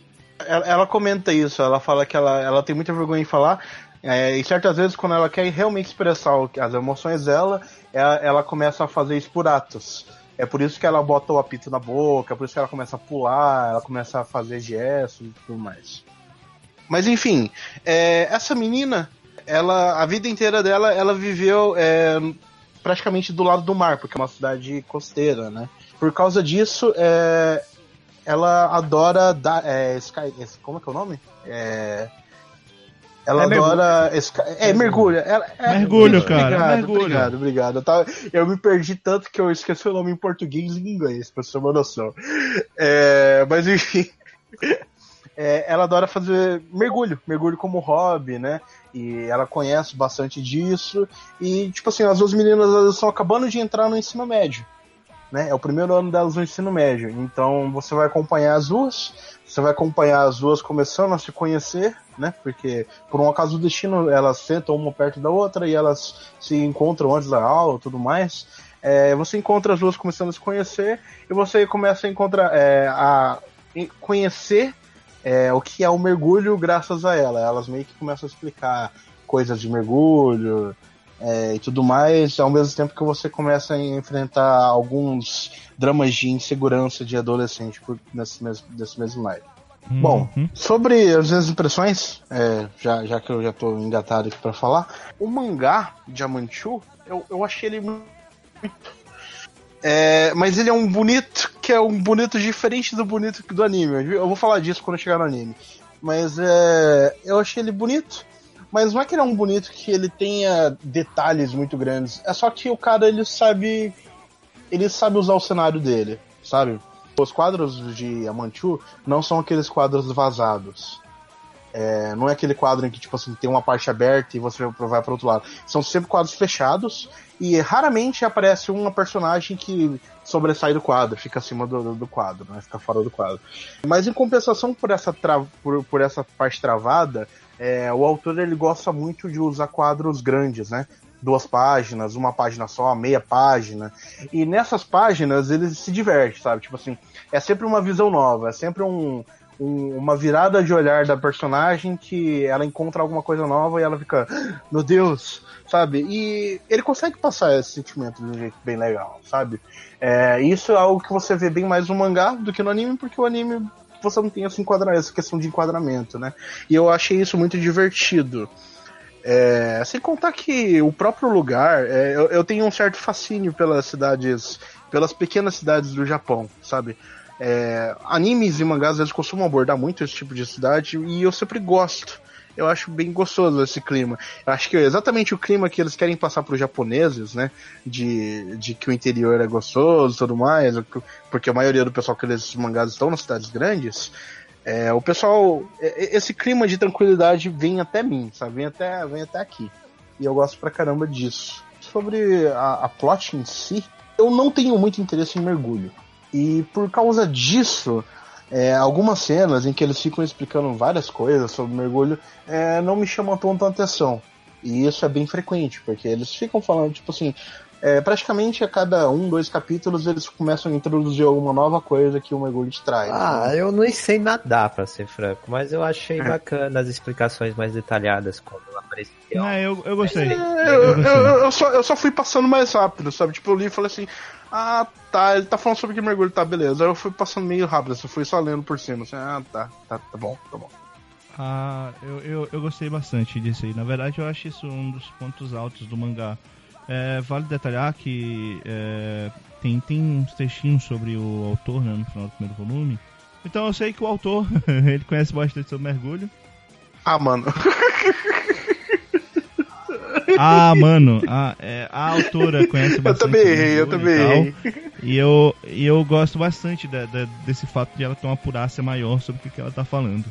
É, ela, ela comenta isso, ela fala que ela, ela tem muita vergonha em falar, é, e certas vezes quando ela quer realmente expressar as emoções dela, ela, ela começa a fazer isso por atos. É por isso que ela bota o apito na boca, é por isso que ela começa a pular, ela começa a fazer gestos e tudo mais. Mas enfim, é, essa menina... Ela, a vida inteira dela, ela viveu é, praticamente do lado do mar, porque é uma cidade costeira, né? Por causa disso, é, ela adora dar, é, sky, como é que é o nome? É, ela é adora... Sky, é, mergulho. Ela, é, mergulho, cara. Obrigado, mergulho. obrigado, obrigado. Eu, tava, eu me perdi tanto que eu esqueci o nome em português e em inglês, pra você ter uma noção. É, mas enfim... É, ela adora fazer mergulho, mergulho como hobby, né? E ela conhece bastante disso. E, tipo assim, as duas meninas elas estão acabando de entrar no ensino médio, né? É o primeiro ano delas no ensino médio. Então você vai acompanhar as duas, você vai acompanhar as duas começando a se conhecer, né? Porque, por um acaso do destino, elas sentam uma perto da outra e elas se encontram antes da aula e tudo mais. É, você encontra as duas começando a se conhecer e você começa a encontrar, é, a conhecer É, o que é o mergulho graças a ela. Elas meio que começam a explicar coisas de mergulho é, e tudo mais, ao mesmo tempo que você começa a enfrentar alguns dramas de insegurança de adolescente por, nesse, mesmo, nesse mesmo live. Uhum. Bom, sobre as minhas impressões, é, já, já que eu já tô engatado aqui pra falar, o mangá de Amanchu, eu, eu achei ele muito... É, mas ele é um bonito, que é um bonito diferente do bonito do anime. Eu vou falar disso quando eu chegar no anime. Mas é, eu achei ele bonito, mas não é que ele é um bonito que ele tenha detalhes muito grandes. É só que o cara, ele sabe ele sabe usar o cenário dele, sabe? Os quadros de Amanchu não são aqueles quadros vazados. É, não é aquele quadro em que, tipo assim, tem uma parte aberta e você vai para outro lado. São sempre quadros fechados e raramente aparece uma personagem que sobressai do quadro, fica acima do, do quadro, né? Fica fora do quadro. Mas em compensação por essa, tra... por, por essa parte travada, é, o autor ele gosta muito de usar quadros grandes, né? Duas páginas, uma página só, meia página. E nessas páginas ele se diverte, sabe? Tipo assim, é sempre uma visão nova, é sempre um... Um, uma virada de olhar da personagem que ela encontra alguma coisa nova e ela fica, meu Deus, sabe? E ele consegue passar esse sentimento de um jeito bem legal, sabe? É, isso é algo que você vê bem mais no mangá do que no anime, porque o anime você não tem essa, enquadra- essa questão de enquadramento, né? E eu achei isso muito divertido. É, sem contar que o próprio lugar, é, eu, eu tenho um certo fascínio pelas cidades, pelas pequenas cidades do Japão, sabe? É, animes e mangás eles costumam abordar muito esse tipo de cidade e eu sempre gosto. Eu acho bem gostoso esse clima. Eu acho que é exatamente o clima que eles querem passar para os japoneses, né? De, de que o interior é gostoso e tudo mais, porque a maioria do pessoal que lê esses mangás estão nas cidades grandes. É, o pessoal, esse clima de tranquilidade vem até mim, sabe? Vem até, vem até aqui. E eu gosto pra caramba disso. Sobre a, a plot em si, eu não tenho muito interesse em mergulho. E por causa disso, é, algumas cenas em que eles ficam explicando várias coisas sobre mergulho é, não me chamam tanta atenção. E isso é bem frequente, porque eles ficam falando, tipo assim, é, praticamente a cada um, dois capítulos eles começam a introduzir alguma nova coisa que o mergulho te traz. Ah, né? eu não sei nadar, pra ser franco, mas eu achei é. bacana as explicações mais detalhadas quando apareceu. Não, eu, eu gostei. É, eu, eu, eu, eu, só, eu só fui passando mais rápido, sabe? Tipo, eu li e falei assim, ah, tá, ele tá falando sobre que mergulho, tá, beleza. Aí eu fui passando meio rápido, eu fui só lendo por cima, assim, ah, tá, tá, tá bom, tá bom. Ah, eu, eu, eu gostei bastante disso aí. Na verdade, eu acho isso um dos pontos altos do mangá. É, vale detalhar que é, tem, tem uns textinhos sobre o autor, né, no final do primeiro volume. Então eu sei que o autor, ele conhece bastante sobre mergulho. Ah, mano. Ah, mano, a, é, a autora conhece bastante. Eu também errei, eu também errei. E eu, e eu gosto bastante da, da, desse fato de ela ter uma acurácia maior sobre o que, que ela tá falando.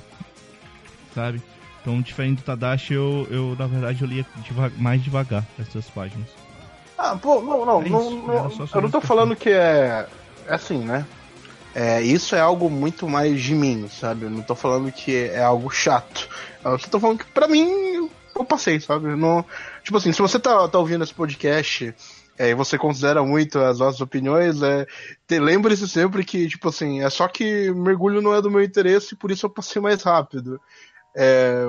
Sabe? Então, diferente do Tadashi, eu, eu na verdade, eu lia deva- mais devagar essas páginas. Ah, pô, não, não, É não, isso, não era só sobre eu não tô isso. falando que é, é assim, né? É, isso é algo muito mais de mim, sabe? Eu não tô falando que é algo chato. Eu só tô falando que pra mim eu passei, sabe? Não, tipo assim, se você tá, tá ouvindo esse podcast é, e você considera muito as nossas opiniões, é, te, lembre-se sempre que, tipo assim, é só que mergulho não é do meu interesse e por isso eu passei mais rápido. É,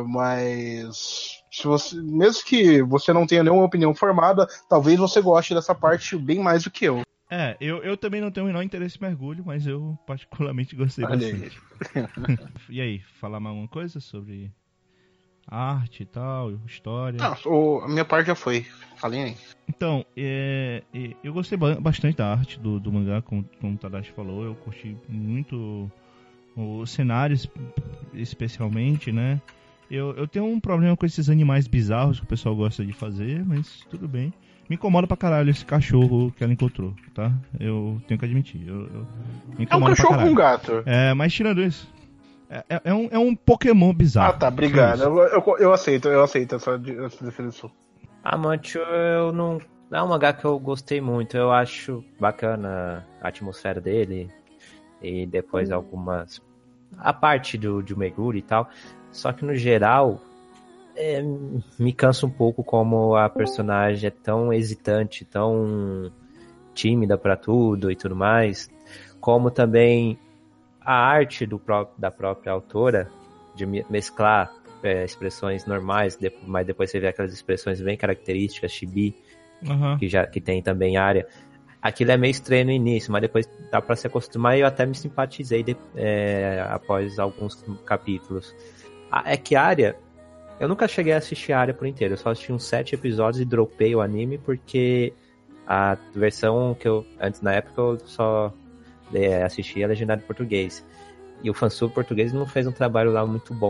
mas se você, mesmo que você não tenha nenhuma opinião formada, talvez você goste dessa parte bem mais do que eu. É, eu, eu também não tenho o menor interesse em mergulho, mas eu particularmente gostei Olha bastante. aí. E aí, falar mais alguma coisa sobre arte e tal, história? Não, o, a minha parte já foi. Falei aí. Então, é, é, eu gostei ba- bastante da arte do, do mangá, como, como o Tadashi falou. Eu curti muito os cenários, especialmente, né? Eu, eu tenho um problema com esses animais bizarros que o pessoal gosta de fazer, mas tudo bem. Me incomoda pra caralho esse cachorro que ela encontrou, tá? Eu tenho que admitir. Eu, eu, me É um incomoda pra cachorro com um caralho. gato. É, mas tirando isso, é, é, é um, é um Pokémon bizarro. Ah, tá, obrigado. Eu, eu, eu aceito, eu aceito essa, essa definição. Ah, Mancho, eu não... não é um mangá que eu gostei muito. Eu acho bacana a atmosfera dele. E depois algumas... a parte do, do mergulho e tal. Só que no geral... É, me cansa um pouco como a personagem é tão hesitante, tão tímida pra tudo e tudo mais, como também a arte do pró- da própria autora de mesclar é, expressões normais, de- mas depois você vê aquelas expressões bem características, chibi, Uhum. que, já, que tem também área. Aquilo é meio estranho no início, mas depois dá pra se acostumar e eu até me simpatizei de, é, após alguns capítulos. A, é que a área... Eu nunca cheguei a assistir a área por inteiro, eu só assisti uns sete episódios e dropei o anime porque a versão que eu, antes na época, eu só é, assistia legendado em português. E o fansub português não fez um trabalho lá muito bom com,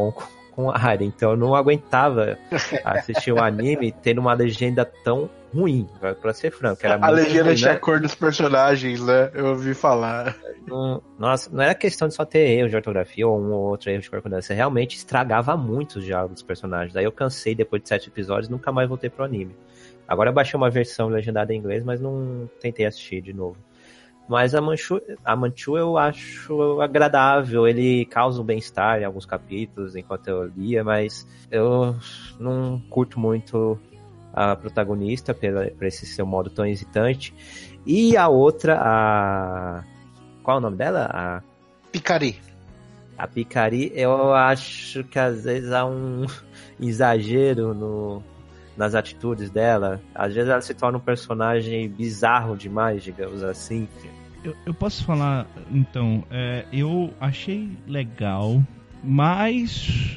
com área, então eu não aguentava assistir um anime tendo uma legenda tão ruim, pra ser franco. Era a legenda ruim, tinha né? a cor dos personagens, né? Eu ouvi falar. Não, nossa, não era questão de só ter erro de ortografia ou um ou outro erro de correspondência, realmente estragava muito os diálogos dos personagens. Daí eu cansei depois de sete episódios e nunca mais voltei pro anime. Agora eu baixei uma versão legendada em inglês, mas não tentei assistir de novo. Mas a Manchu, a Manchu eu acho agradável, ele causa um bem-estar em alguns capítulos enquanto eu lia, mas eu não curto muito a protagonista pela, por esse seu modo tão hesitante. E a outra, a... qual é o nome dela? A Picari. A Picari, eu acho que às vezes há um exagero no, nas atitudes dela. Às vezes ela se torna um personagem bizarro demais, digamos assim. Eu, eu posso falar, então, é, eu achei legal, mas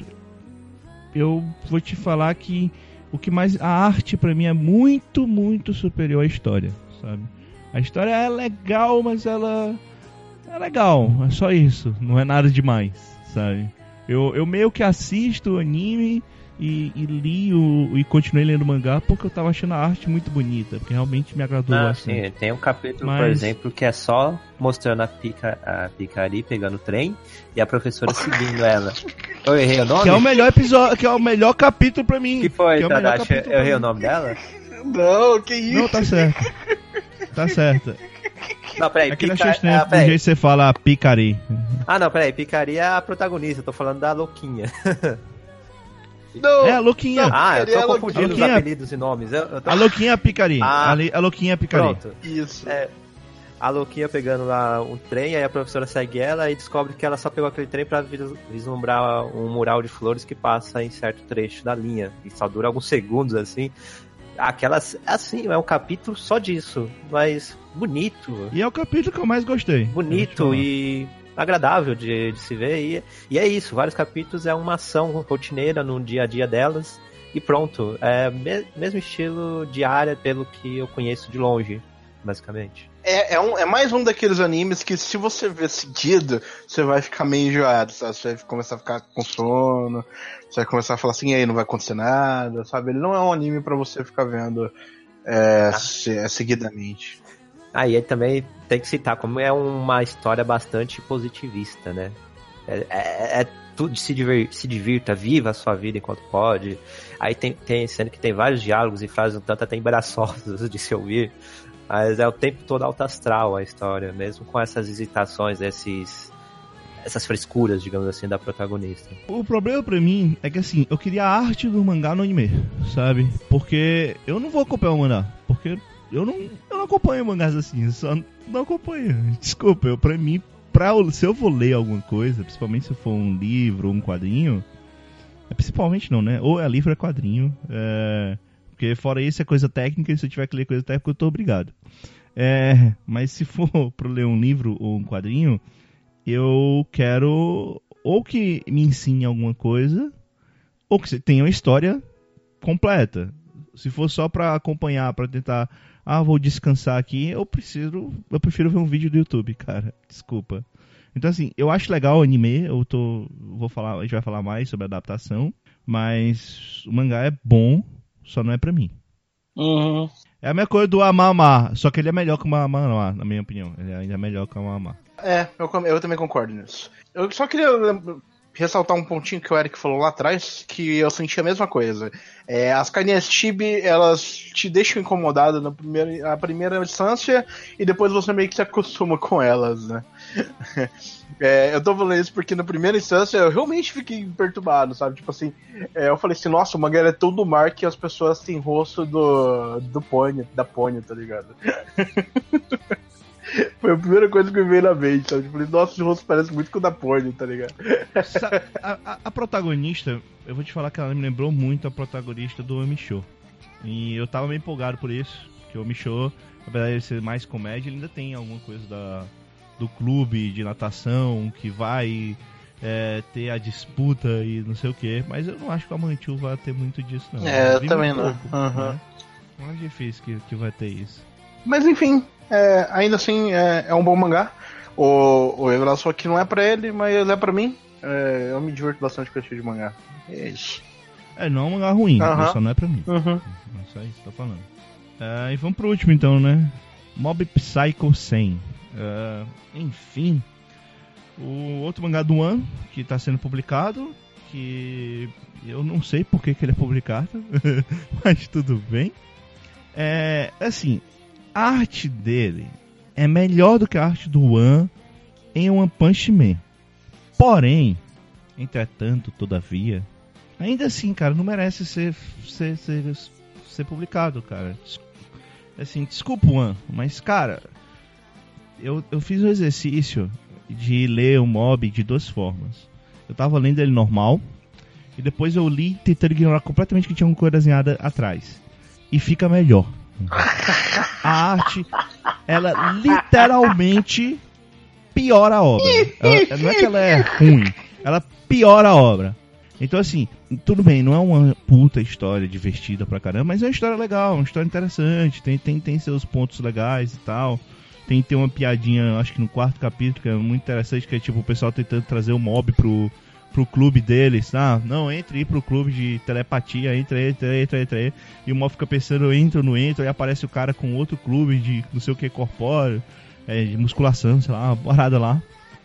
eu vou te falar que o que mais, a arte pra mim é muito, muito superior à história, sabe? A história é legal, mas ela é legal, é só isso, não é nada demais, sabe? Eu, eu meio que assisto o anime e, e li o, e continuei lendo o mangá porque eu tava achando a arte muito bonita, porque realmente me agradou Ah, bastante. sim, tem um capítulo, Mas... por exemplo, que é só mostrando a, Pica, a Picari pegando o trem e a professora seguindo ela. Eu errei o nome? Que é o melhor episódio, que é o melhor capítulo pra mim. Que foi, que é o melhor Tadashi? capítulo Eu pra errei mim. o nome dela? Não, que isso? Não, tá certo. Tá certo. Não, peraí, É que eu Pica... achei estranho ah, do peraí. jeito que você fala Picari. Ah, não, peraí, Picari é a protagonista, eu tô falando da louquinha. Não. É a louquinha. Ah, eu Picari é tô a confundindo os Louquinha. apelidos e nomes. Eu, eu tô... A louquinha Picari. Ah. A, li- a louquinha Picari. Pronto. Isso. É, a louquinha pegando lá um trem, aí a professora segue ela e descobre que ela só pegou aquele trem pra vis- vislumbrar um mural de flores que passa em certo trecho da linha. E só dura alguns segundos, assim. Aquelas, assim, é um capítulo só disso, mas bonito. E é o capítulo que eu mais gostei. Bonito e agradável de, de se ver. E, e é isso, vários capítulos é uma ação rotineira no dia a dia delas. E pronto, é me, mesmo estilo diária pelo que eu conheço de longe, basicamente. É, é, um, é mais um daqueles animes que se você ver seguido, você vai ficar meio enjoado, sabe? Você vai começar a ficar com sono, você vai começar a falar assim, e aí não vai acontecer nada, sabe? Ele não é um anime pra você ficar vendo é, Ah. se, é, seguidamente. Aí ah, também tem que citar como é uma história bastante positivista, né? É, é, é tudo, se, diver, se divirta, viva a sua vida enquanto pode. Aí tem, tem sendo que tem vários diálogos e frases um tanto até embaraçosos de se ouvir. Mas é o tempo todo alto astral a história, mesmo com essas hesitações, esses, essas frescuras, digamos assim, da protagonista. O problema pra mim é que assim, eu queria a arte do mangá no anime, sabe? Porque eu não vou acompanhar o mangá, porque eu não, eu não acompanho mangás assim, eu só não acompanho. Desculpa, eu, pra mim, pra, se eu vou ler alguma coisa, principalmente se for um livro ou um quadrinho, é principalmente não, né? Ou é livro ou é quadrinho, é... Porque fora isso é coisa técnica, e se eu tiver que ler coisa técnica eu tô obrigado. É, mas se for pra ler um livro ou um quadrinho, eu quero ou que me ensine alguma coisa, ou que tenha uma história completa. Se for só pra acompanhar, pra tentar, ah, vou descansar aqui, eu preciso, eu prefiro ver um vídeo do YouTube, cara. Desculpa. Então assim, eu acho legal o anime, eu tô, vou falar, a gente vai falar mais sobre a adaptação, mas o mangá é bom. Só não é pra mim. Uhum. É a mesma coisa do Amar, só que ele é melhor que o Amar, na minha opinião. Ele ainda é melhor que o Amar. É, eu, eu também concordo nisso. Eu só queria ressaltar um pontinho que o Eric falou lá atrás, que eu senti a mesma coisa. É, as carinhas chibi, elas te deixam incomodado na primeira, na primeira instância, e depois você meio que se acostuma com elas, né? É, eu tô falando isso porque na primeira instância eu realmente fiquei perturbado, sabe? Tipo assim, é, eu falei assim, nossa, o mangá é tão do mar que as pessoas têm rosto do, do pônei, da pônei, tá ligado? Foi a primeira coisa que me veio na mente, sabe? Eu falei, nossa, o rosto parece muito com o da pônei, tá ligado? A, a, a protagonista, eu vou te falar que ela me lembrou muito a protagonista do Omisho. E eu tava meio empolgado por isso, porque o Omisho, apesar de ele ser mais comédia, ele ainda tem alguma coisa da... do clube de natação que vai é, ter a disputa e não sei o que, mas eu não acho que a Manchu vai ter muito disso não. É, eu Vi também muito não. pouco, Uhum. né? Não é difícil que, que vai ter isso. Mas enfim, é, ainda assim é, é um bom mangá. O, o Everaldo falou que não é pra ele, mas ele é pra mim. É, eu me diverto bastante com esse tipo de mangá. Ixi. É, não é um mangá ruim, Aham. só não é pra mim. Uhum. É só isso que eu tô falando. É, e vamos pro último então, né? Mob Psycho cem. É, enfim, o outro mangá do One que tá sendo publicado, que eu não sei por que, que ele é publicado, mas tudo bem. É, assim, a arte dele é melhor do que a arte do One em One Punch Man. Porém, entretanto, todavia, ainda assim, cara, não merece ser, ser, ser, ser publicado, cara. Assim, desculpa, One, mas, cara, eu, eu fiz um exercício de ler o Mob de duas formas. Eu tava lendo ele normal, e depois eu li tentando ignorar completamente que tinha uma coisa desenhada atrás. E fica melhor. A arte, ela literalmente piora a obra. Ela, não é que ela é ruim, ela piora a obra. Então assim, tudo bem, não é uma puta história divertida pra caramba, mas é uma história legal, uma história interessante, tem, tem, tem seus pontos legais e tal. Tem, tem uma piadinha, acho que no quarto capítulo, que é muito interessante, que é tipo o pessoal tentando trazer o Mob pro, pro clube deles. Ah, não, entre aí pro clube de telepatia, entra aí, entra aí, entra aí, entra aí. E o Mob fica pensando, eu entro, não entro, aí aparece o cara com outro clube de não sei o que, corpóreo, é, de musculação, sei lá, uma parada lá.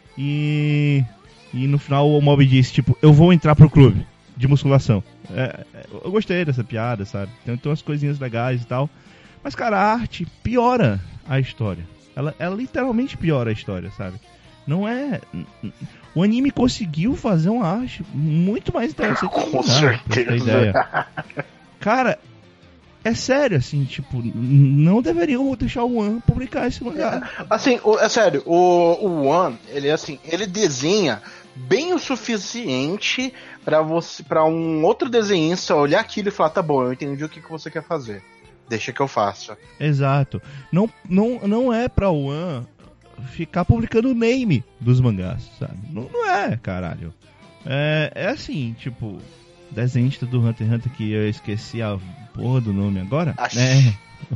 E, e no final o Mob diz, tipo, eu vou entrar pro clube de musculação. É, eu gostei dessa piada, sabe? Tem, tem umas coisinhas legais e tal. Mas, cara, a arte piora a história. Ela, ela literalmente piora a história, sabe? Não é... O anime conseguiu fazer uma arte muito mais interessante. Com certeza. Ideia. Cara, é sério, assim, tipo, não deveriam deixar o One publicar esse mangá. Assim, o, é sério, o, o One, ele assim, ele desenha bem o suficiente pra você, para um outro desenhista olhar aquilo e falar, tá bom, eu entendi o que, que você quer fazer. Deixa que eu faça. Exato. Não, não, não é pra One ficar publicando o name dos mangás, sabe? Não, não é, caralho. É, é assim, tipo, desenhista do Hunter x Hunter que eu esqueci a porra do nome agora. É.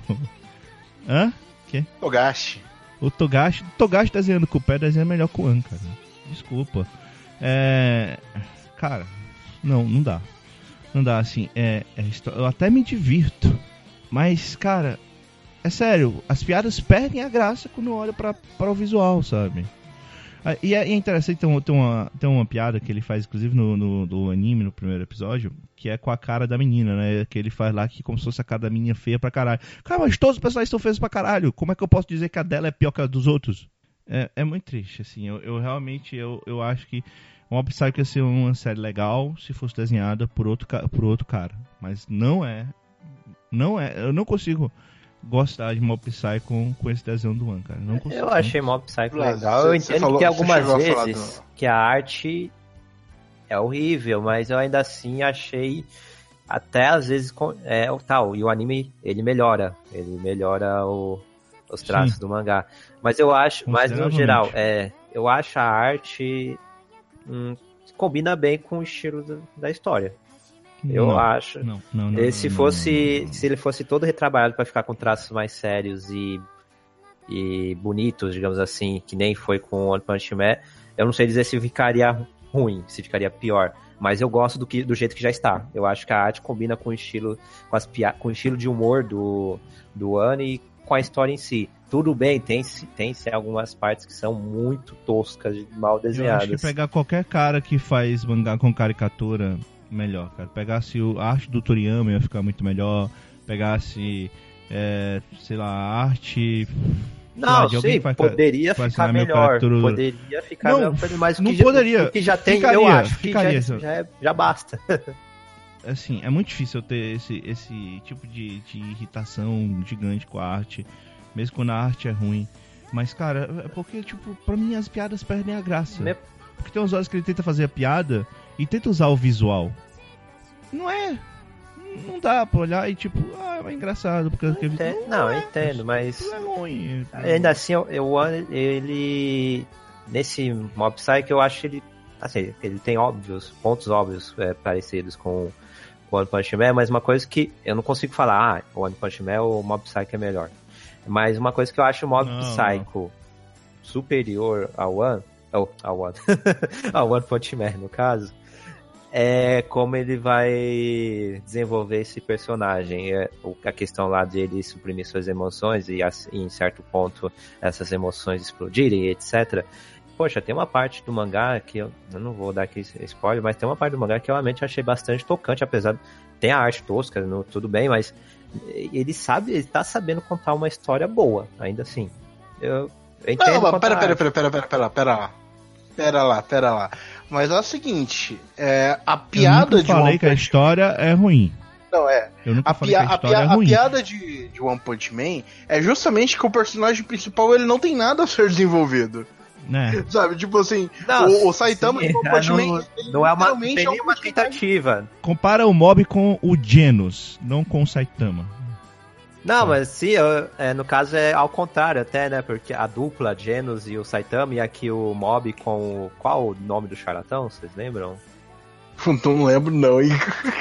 Hã? Que? Togashi. O Togashi. Togashi desenhando com o pé desenha melhor que o One, cara. Desculpa. É. Cara, não, não dá. Não dá, assim. É, é, eu até me divirto. Mas, cara, é sério, as piadas perdem a graça quando olha pra, para o visual, sabe? E é, e é interessante, tem uma, tem, uma, tem uma piada que ele faz, inclusive, no, no, no anime, no primeiro episódio, que é com a cara da menina, né? Que ele faz lá que como se fosse a cara da menina feia pra caralho. Cara, mas todos os personagens estão feios pra caralho. Como é que eu posso dizer que a dela é pior que a dos outros? É, é muito triste, assim. Eu, eu realmente, eu, eu acho que Mob Psycho ia ser uma série legal se fosse desenhada por outro, por outro cara. Mas não é... Não é, eu não consigo gostar de Mob Psycho com, com esse desenho do One, cara. Não consigo, eu achei Mob Psycho Mas legal. você- Eu você entendo falou- que você algumas chegou a falar vezes do- que a arte é horrível, mas eu ainda assim achei até às vezes com- é o tal. E o anime ele melhora, ele melhora o- os traços Sim. do mangá. Mas eu acho, mas no geral, Consideravelmente. é, eu acho a arte hum, combina bem com o estilo do- da história. Eu Não, acho. Não, não, não. Ele, não, se não, fosse, não, não. se ele fosse todo retrabalhado para ficar com traços mais sérios e, e bonitos, digamos assim, que nem foi com One Punch Man, eu não sei dizer se ficaria ruim, se ficaria pior, mas eu gosto do, que, do jeito que já está. Eu acho que a arte combina com o estilo, com, as pia- com o estilo de humor do, do One e com a história em si. Tudo bem, tem, tem algumas partes que são muito toscas, mal Eu acho desenhadas. que pegar qualquer cara que faz mangá com caricatura, melhor, cara. Pegasse o, a arte do Toriyama ia ficar muito melhor. Pegasse, é, sei lá, a arte... Não, sei lá, de alguém sim, que faz- poderia faz ficar meio melhor. caricatura- Poderia ficar Não, melhor, mas o não que já- poderia. o que já tem, Ficaria, eu acho que ficaria, já, só. já, é- já basta. Assim, é muito difícil eu ter esse, esse tipo de, de irritação gigante com a arte, mesmo quando a arte é ruim. Mas, cara, é porque, tipo, pra mim as piadas perdem a graça. Me- Porque tem uns horas que ele tenta fazer a piada e tenta usar o visual. Não é. Não dá pra olhar e, tipo, ah, é engraçado. Porque Não, entendo, não, eu é, entendo, mas Não é ruim. ainda assim, eu, eu ele nesse Mob Psycho eu acho que ele assim, ele tem óbvios pontos óbvios é, parecidos com o One Punch Man, mas uma coisa que eu não consigo falar, ah, o One Punch Man ou o Mob Psycho é melhor. Mas uma coisa que eu acho o Mob Não, Psycho superior ao One Oh, a One. a One Punch Man, no caso. É como ele vai desenvolver esse personagem. É, a questão lá dele suprimir suas emoções e, e em certo ponto essas emoções explodirem, etcétera. Poxa, tem uma parte do mangá que eu, eu não vou dar aqui spoiler, mas tem uma parte do mangá que eu realmente achei bastante tocante, apesar de tem a arte tosca, no, tudo bem, mas ele sabe, ele tá sabendo contar uma história boa, ainda assim. Eu, eu entendo. Não, pera, pera, pera, pera, pera, pera, pera lá. Pera lá, pera lá. Mas é o seguinte, é, a piada eu de falei One que a Punch... história é ruim. Não, é. Eu nunca A, falei pia... que a a, história pia... é ruim. a piada de, de One Punch Man é justamente que o personagem principal ele não tem nada a ser desenvolvido. Né? Sabe, tipo assim, Não, o, o Saitama sim, de One Punch não, Man... não é uma, literalmente tem é um nenhuma personagem- tentativa. Compara o Mob com o Genos, não com o Saitama. Não, mas sim, eu, é, no caso é ao contrário até, né? Porque a dupla, Genos e o Saitama, e aqui o Mob com o... Qual o nome do charatão, vocês lembram? Não lembro não, hein?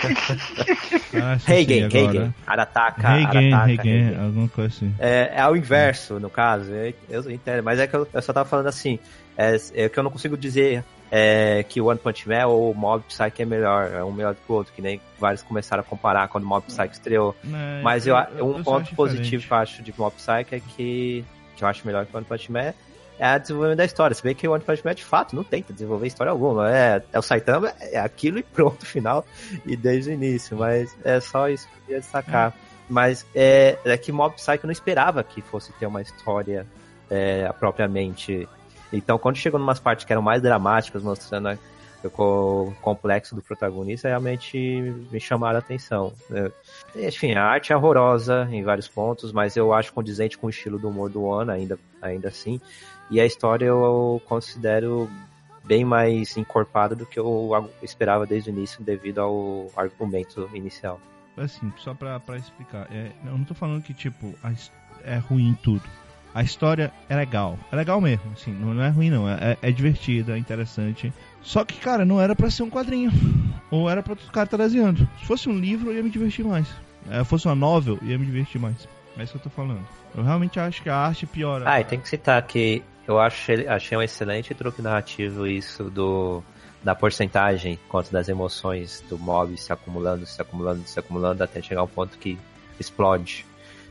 Ah, sei Heigen, agora. Heigen, Arataka, Heigen, Arataka, Heigen, Heigen. alguma coisa assim. É, é ao inverso, no caso, eu, eu entendo, mas é que eu, eu só tava falando assim, é, é que eu não consigo dizer é, que o One Punch Man ou o Mob Psycho é melhor, é um melhor do que o outro, que nem vários começaram a comparar quando o Mob Psycho estreou. Né, Mas eu, eu um só ponto acho positivo diferente. que eu acho de Mob Psycho é que, que eu acho melhor que o One Punch Man é a desenvolvimento da história. Se bem que o One Punch Man, de fato, não tenta desenvolver história alguma. É, é o Saitama, é aquilo e pronto, final, e desde o início. Mas é só isso que eu queria destacar. Hum. Mas é, é que Mob Psycho não esperava que fosse ter uma história é, propriamente. Então, quando chegou em umas partes que eram mais dramáticas, mostrando a, o complexo do protagonista, realmente me chamaram a atenção. É, enfim, a arte é horrorosa em vários pontos, mas eu acho condizente com o estilo do humor do One, ainda, ainda assim. E a história eu considero bem mais encorpada do que eu esperava desde o início, devido ao argumento inicial. Assim, só pra, pra explicar, é, eu não tô falando que, tipo, a, é ruim tudo. A história é legal, é legal mesmo, assim, não, não é ruim não, é, é divertida, é interessante. Só que, cara, não era pra ser um quadrinho, ou era pra o cara estar desenhando. Se fosse um livro, eu ia me divertir mais. Se fosse uma novel, eu ia me divertir mais. É isso que eu tô falando. Eu realmente acho que a arte piora. Ah, e tem que citar que eu achei, achei um excelente truque narrativo isso do, da porcentagem, quanto das emoções do mob se acumulando, se acumulando, se acumulando, até chegar a um ponto que explode.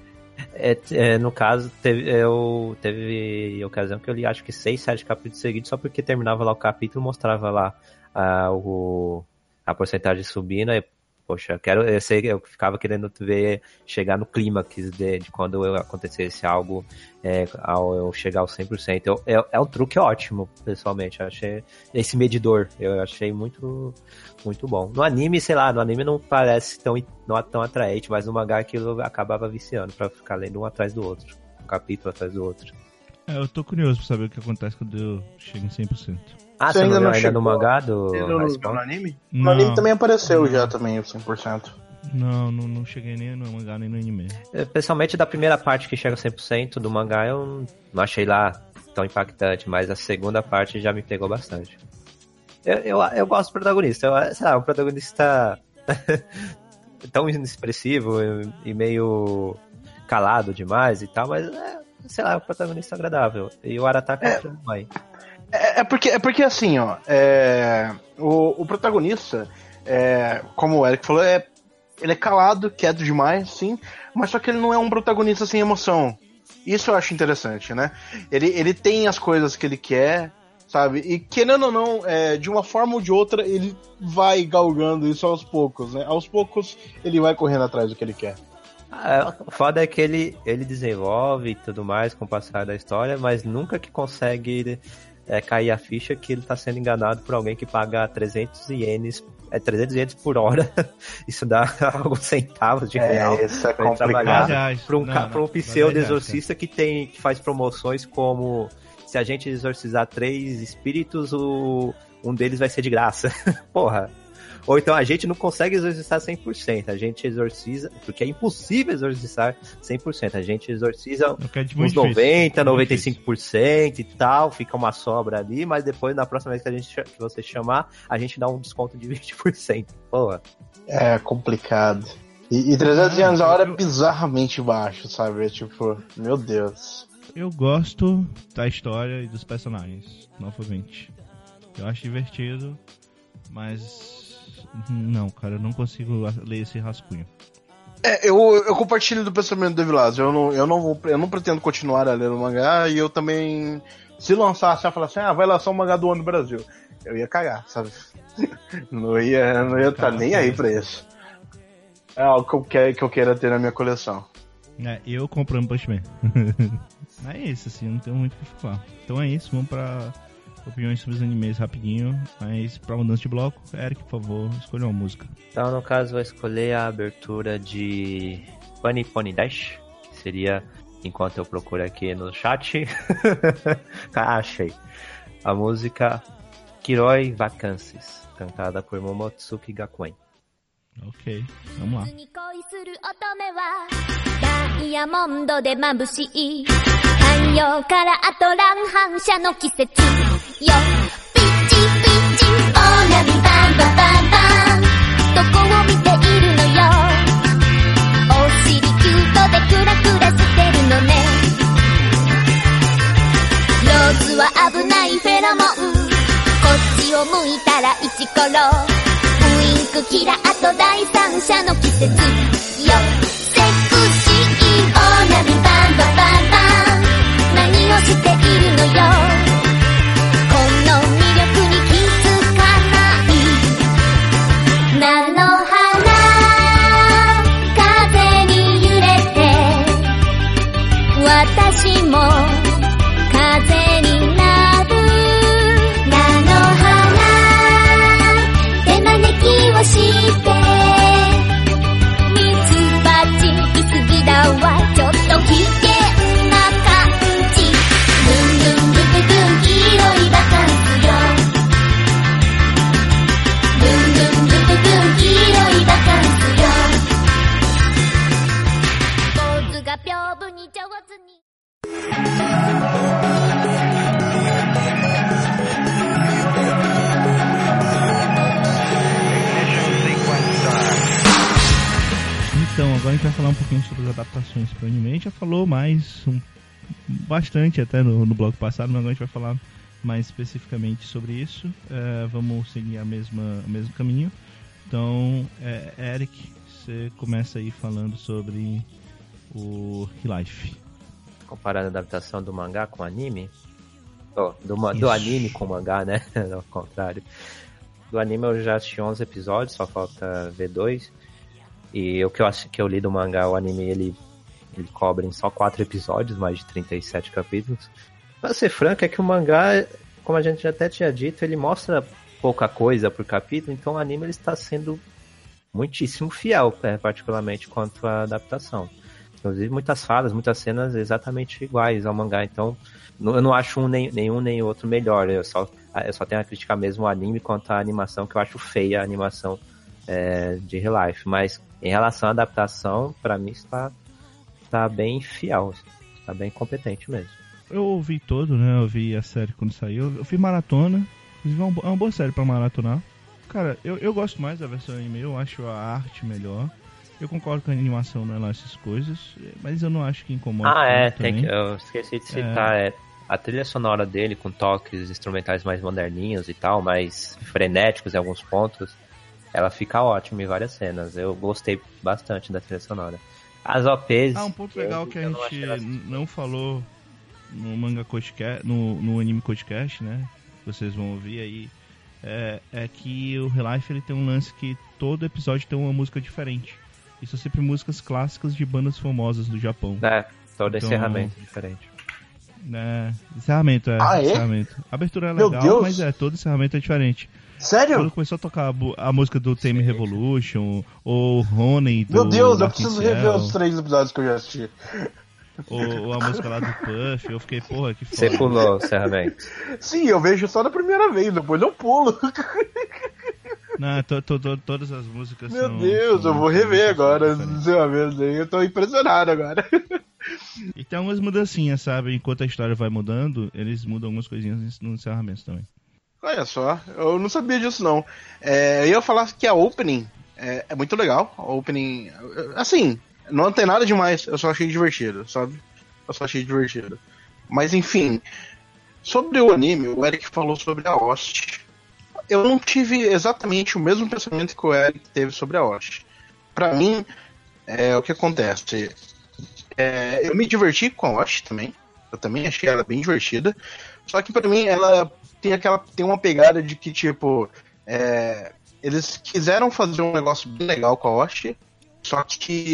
É, é, no caso, teve, eu, teve ocasião que eu li acho que seis, sete capítulos seguidos, só porque terminava lá o capítulo, mostrava lá a, o, a porcentagem subindo, e poxa, eu, quero, eu, sei, eu ficava querendo ver chegar no clímax de, de quando eu, acontecesse algo é, ao eu chegar aos cem por cento. Eu, é, é um truque ótimo, pessoalmente. Eu achei esse medidor, eu achei muito, muito bom. No anime, sei lá, no anime não parece tão, não tão atraente, mas no mangá aquilo acabava viciando pra ficar lendo um atrás do outro, um capítulo atrás do outro. É, eu tô curioso pra saber o que acontece quando eu chego em cem por cento. Ah, você, você ainda não viu ainda no mangá do... No, no, no anime? Não, no anime também apareceu não. já também, o cem por cento. Não, não, não cheguei nem no mangá nem no anime. Especialmente da primeira parte que chega a cem por cento do mangá, eu não achei lá tão impactante, mas a segunda parte já me pegou bastante. Eu, eu, eu gosto do protagonista, eu, sei lá, um protagonista tão inexpressivo e meio calado demais e tal, mas é, sei lá, é um protagonista agradável. E o Arataka é também. É, é, porque, é porque assim, ó, é, o, o protagonista, é, como o Eric falou, é, ele é calado, quieto demais, sim, mas só que ele não é um protagonista sem emoção. Isso eu acho interessante, né? Ele, ele tem as coisas que ele quer, sabe? E querendo ou não, é, de uma forma ou de outra, ele vai galgando isso aos poucos, né? Aos poucos, ele vai correndo atrás do que ele quer. Ah, o foda é que ele, ele desenvolve e tudo mais com o passar da história, mas nunca que consegue... É, cair a ficha que ele tá sendo enganado por alguém que paga trezentos ienes, é, trezentos ienes por hora. Isso dá alguns centavos de real. É, isso é complicado. Para um, não, não, um pseudo-exorcista que, tem, que faz promoções como se a gente exorcizar três espíritos, o, um deles vai ser de graça. Porra. Ou então a gente não consegue exorcizar cem por cento, a gente exorciza, porque é impossível exorcizar cem por cento, a gente exorciza uns noventa, noventa e cinco por cento e tal, fica uma sobra ali, mas depois na próxima vez que, a gente, que você chamar, a gente dá um desconto de vinte por cento. Porra. É complicado. E, e trezentos anos a hora é bizarramente baixo, sabe? É tipo, meu Deus. Eu gosto da história e dos personagens, novamente. Eu acho divertido, mas... Não, cara, eu não consigo ler esse rascunho. É, eu, eu compartilho do pensamento do Vilas. Eu não, eu, não vou, eu não pretendo continuar a ler o mangá e eu também... Se lançasse, eu falar assim, ah, vai lançar o mangá do ano no Brasil. Eu ia cagar, sabe? Não ia não ia estar tá nem aí pra isso. É algo que eu, quero, que eu queira ter na minha coleção. É, eu compro um Punch Man. É isso, assim, não tenho muito o que falar. Então é isso, vamos pra opiniões sobre os animes rapidinho. Mas pra mudança de bloco, Eric, por favor, escolha uma música. Então, no caso, vou escolher a abertura de Funny Pony Dash, que seria, enquanto eu procuro aqui no chat, ah, achei, a música Kiroi Vacances, cantada por Momotsuki Gakuen. Ok, vamos lá. ダイヤモンドで眩しい太陽からアトラン反射の季節よピッチピッチオーナビバンバンバンバンどこを見ているのよお尻キュートでクラクラしてるのねローズは危ないフェロモンこっちを向いたらイチコロウインクキラあと第三者の季節よセクシーオーナビバンバンバンバン何をしているのよこの魅力に気づかない菜の花風に揺れて私も風になる菜の花手招きをしてだわちょっと危険な感じルンルンルブルン黄色いバカンスよルンルンルブルン黄色いバカンスよポーズが屏風に上手に Então, agora a gente vai falar um pouquinho sobre as adaptações para o anime. A gente já falou mais, um, bastante até no, no blog passado, mas agora a gente vai falar mais especificamente sobre isso. É, vamos seguir a mesma, o mesmo caminho. Então, é, Eric, você começa aí falando sobre o Life. Comparando a adaptação do mangá com o anime? Oh, do, do anime com o mangá, né? Ao contrário. Do anime eu já assisti onze episódios, só falta ver dois. E o que eu acho que eu li do mangá, o anime, ele, ele cobre em só quatro episódios, mais de trinta e sete capítulos. Pra ser franco, é que o mangá, como a gente já até tinha dito, ele mostra pouca coisa por capítulo, então o anime ele está sendo muitíssimo fiel, é, particularmente quanto à adaptação. Inclusive muitas falas, muitas cenas exatamente iguais ao mangá, então eu não acho um, nem, nenhum nem outro melhor, eu só, eu só tenho a criticar mesmo o anime quanto à animação, que eu acho feia a animação é, de Real Life, mas em relação à adaptação, pra mim está, está bem fiel, está bem competente mesmo. Eu ouvi todo, né? Eu vi a série quando saiu. Eu fiz maratona. Inclusive é uma boa série pra maratonar. Cara, eu, eu gosto mais da versão anime, eu acho a arte melhor. Eu concordo que a animação não é lá essas coisas, mas eu não acho que incomoda. Ah, é, tem que, eu esqueci de citar. É. É, a trilha sonora dele, com toques instrumentais mais moderninhos e tal, mais frenéticos em alguns pontos, ela fica ótima em várias cenas. Eu gostei bastante da trilha sonora. As O Ps... Ah, um ponto legal que a gente não, não falou no Manga Codecast, no, no Anime Codecast, né? Vocês vão ouvir aí. É, é que o Real Life ele tem um lance que todo episódio tem uma música diferente. E são sempre músicas clássicas de bandas famosas do Japão. É, todo então, encerramento diferente. É, encerramento, é. Ah, é? Encerramento. A abertura é Meu legal, Deus. mas é, todo encerramento é diferente. Sério? Quando começou a tocar a, bu- a música do Tame Revolution, ou Honey do Meu Deus, eu Dark preciso Cell, rever os três episódios que eu já assisti. ou, ou a música lá do Puff, eu fiquei, porra, que foda. Você pulou o encerramento. Sim, eu vejo só na primeira vez, depois eu pulo. Não, to, to, to, todas as músicas Meu são... Deus, são eu vou rever agora. diferentes. Sinceramente, eu tô impressionado agora. E tem algumas mudancinhas, sabe? Enquanto a história vai mudando, eles mudam algumas coisinhas no encerramento também. Olha só, eu não sabia disso não. É, eu ia falar que a opening é, é muito legal. A opening, assim, não tem nada demais, eu só achei divertido, sabe? Eu só achei divertido. Mas enfim, sobre o anime, o Eric falou sobre a Host. Eu não tive exatamente o mesmo pensamento que o Eric teve sobre a Host. Pra mim, é, o que acontece? É, eu me diverti com a Host também. Eu também achei ela bem divertida. Só que pra mim ela tem aquela tem uma pegada de que, tipo, é, eles quiseram fazer um negócio bem legal com a Host, só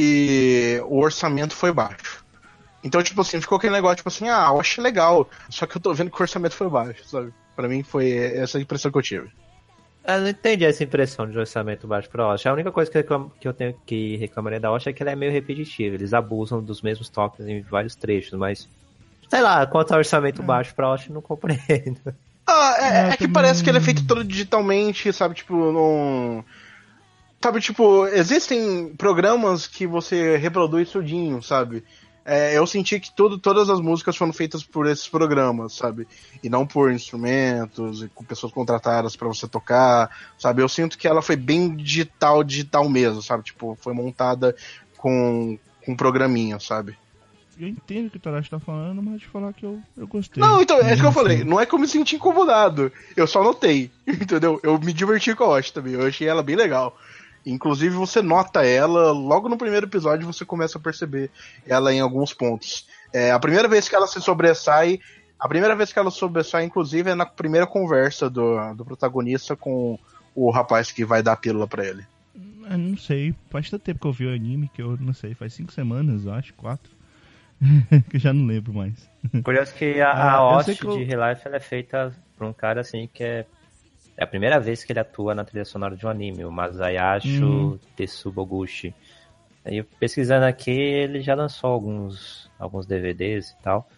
que o orçamento foi baixo. Então, tipo assim, ficou aquele negócio, tipo assim, ah, a Host é legal, só que eu tô vendo que o orçamento foi baixo, sabe? Pra mim foi essa a impressão que eu tive. Eu não entendi essa impressão de orçamento baixo pra Osh. A única coisa que eu, reclamo, que eu tenho que reclamaria da Osh é que ela é meio repetitiva. Eles abusam dos mesmos toques em vários trechos, mas... Sei lá, quanto ao orçamento é. baixo pra Osh, não compreendo. Ah, é, é, é que também... parece que ele é feito todo digitalmente, sabe? Tipo, não... Sabe, tipo, existem programas que você reproduz tudinho, sabe? É, eu senti que tudo, todas as músicas foram feitas por esses programas, sabe? E não por instrumentos e com pessoas contratadas pra você tocar, sabe? Eu sinto que ela foi bem digital, digital mesmo, sabe? Tipo, foi montada com, com programinha, sabe? Eu entendo o que o Tadashi tá falando, mas de falar que eu, eu gostei. Não, então, é isso que eu falei. Não é que eu me senti incomodado. Eu só notei, entendeu? Eu me diverti com a Osh também. Eu achei ela bem legal. Inclusive, você nota ela, logo no primeiro episódio você começa a perceber ela em alguns pontos. É, a primeira vez que ela se sobressai, a primeira vez que ela sobressai, inclusive, é na primeira conversa do, do protagonista com o rapaz que vai dar a pílula pra ele. Eu não sei, faz tanto tempo que eu vi o anime que eu não sei, faz cinco semanas, eu acho, quatro, que eu já não lembro mais. Curioso que a, a ah, host eu... de Real Life ela é feita por um cara assim que é É a primeira vez que ele atua na trilha sonora de um anime, o Masayasho hum. Tetsuboguchi. Aí, pesquisando aqui, ele já lançou alguns, alguns D V Ds e tal.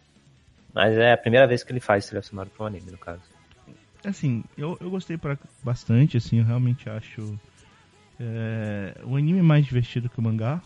Mas é a primeira vez que ele faz trilha sonora para um anime, no caso. Assim, eu, eu gostei pra, bastante, assim, eu realmente acho é, o anime mais divertido que o mangá,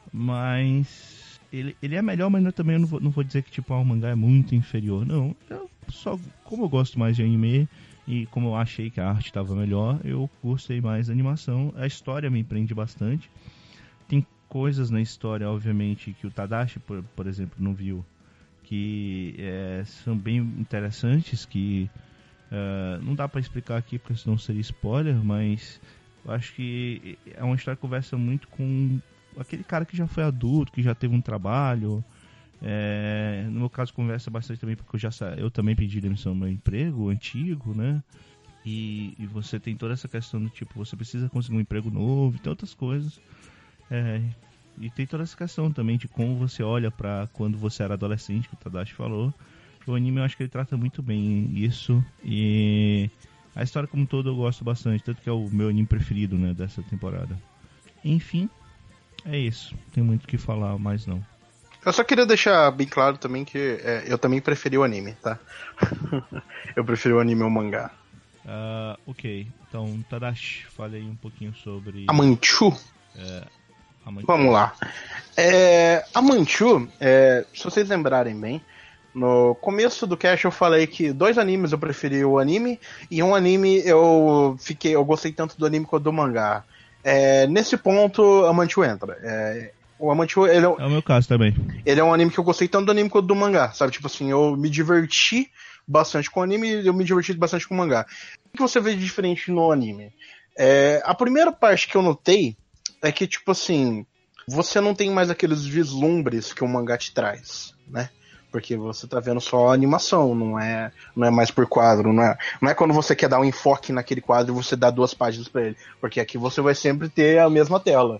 mas ele, ele é melhor, mas eu também eu não, vou, não vou dizer que tipo, ah, o mangá é muito inferior, não. Eu só, como eu gosto mais de anime... E como eu achei que a arte estava melhor, eu gostei mais da animação. A história me prende bastante. Tem coisas na história, obviamente, que o Tadashi, por, por exemplo, não viu, que é, são bem interessantes, que uh, não dá para explicar aqui, porque senão seria spoiler, mas eu acho que é uma história que conversa muito com aquele cara que já foi adulto, que já teve um trabalho. É, no meu caso conversa bastante também porque eu já eu também pedi demissão do meu emprego antigo, né? E, e você tem toda essa questão do tipo, você precisa conseguir um emprego novo e tem outras coisas. É, e tem toda essa questão também de como você olha pra quando você era adolescente, que o Tadashi falou. O anime eu acho que ele trata muito bem isso. E a história como um todo eu gosto bastante, tanto que é o meu anime preferido, né, dessa temporada. Enfim, é isso. Não tem muito o que falar mais não. Eu só queria deixar bem claro também que é, eu também preferi o anime, tá? Eu preferi o anime ao mangá. Uh, ok, então Tadashi, fale aí um pouquinho sobre... A Manchu? É, a Manchu. Vamos lá. É, a Manchu, é, se vocês lembrarem bem, no começo do cast eu falei que dois animes eu preferi o anime, e um anime eu fiquei, eu gostei tanto do anime quanto do mangá. É, nesse ponto, a Manchu entra. É, O Amanchu, ele é, é o meu caso também. Ele é um anime que eu gostei tanto do anime quanto do mangá, sabe? Tipo assim, eu me diverti bastante com o anime e eu me diverti bastante com o mangá. O que você vê de diferente no anime? É, a primeira parte que eu notei é que, tipo assim, você não tem mais aqueles vislumbres que o mangá te traz, né? Porque você tá vendo só a animação, não é, não é mais por quadro, não é, não é quando você quer dar um enfoque naquele quadro e você dá duas páginas pra ele. Porque aqui você vai sempre ter a mesma tela.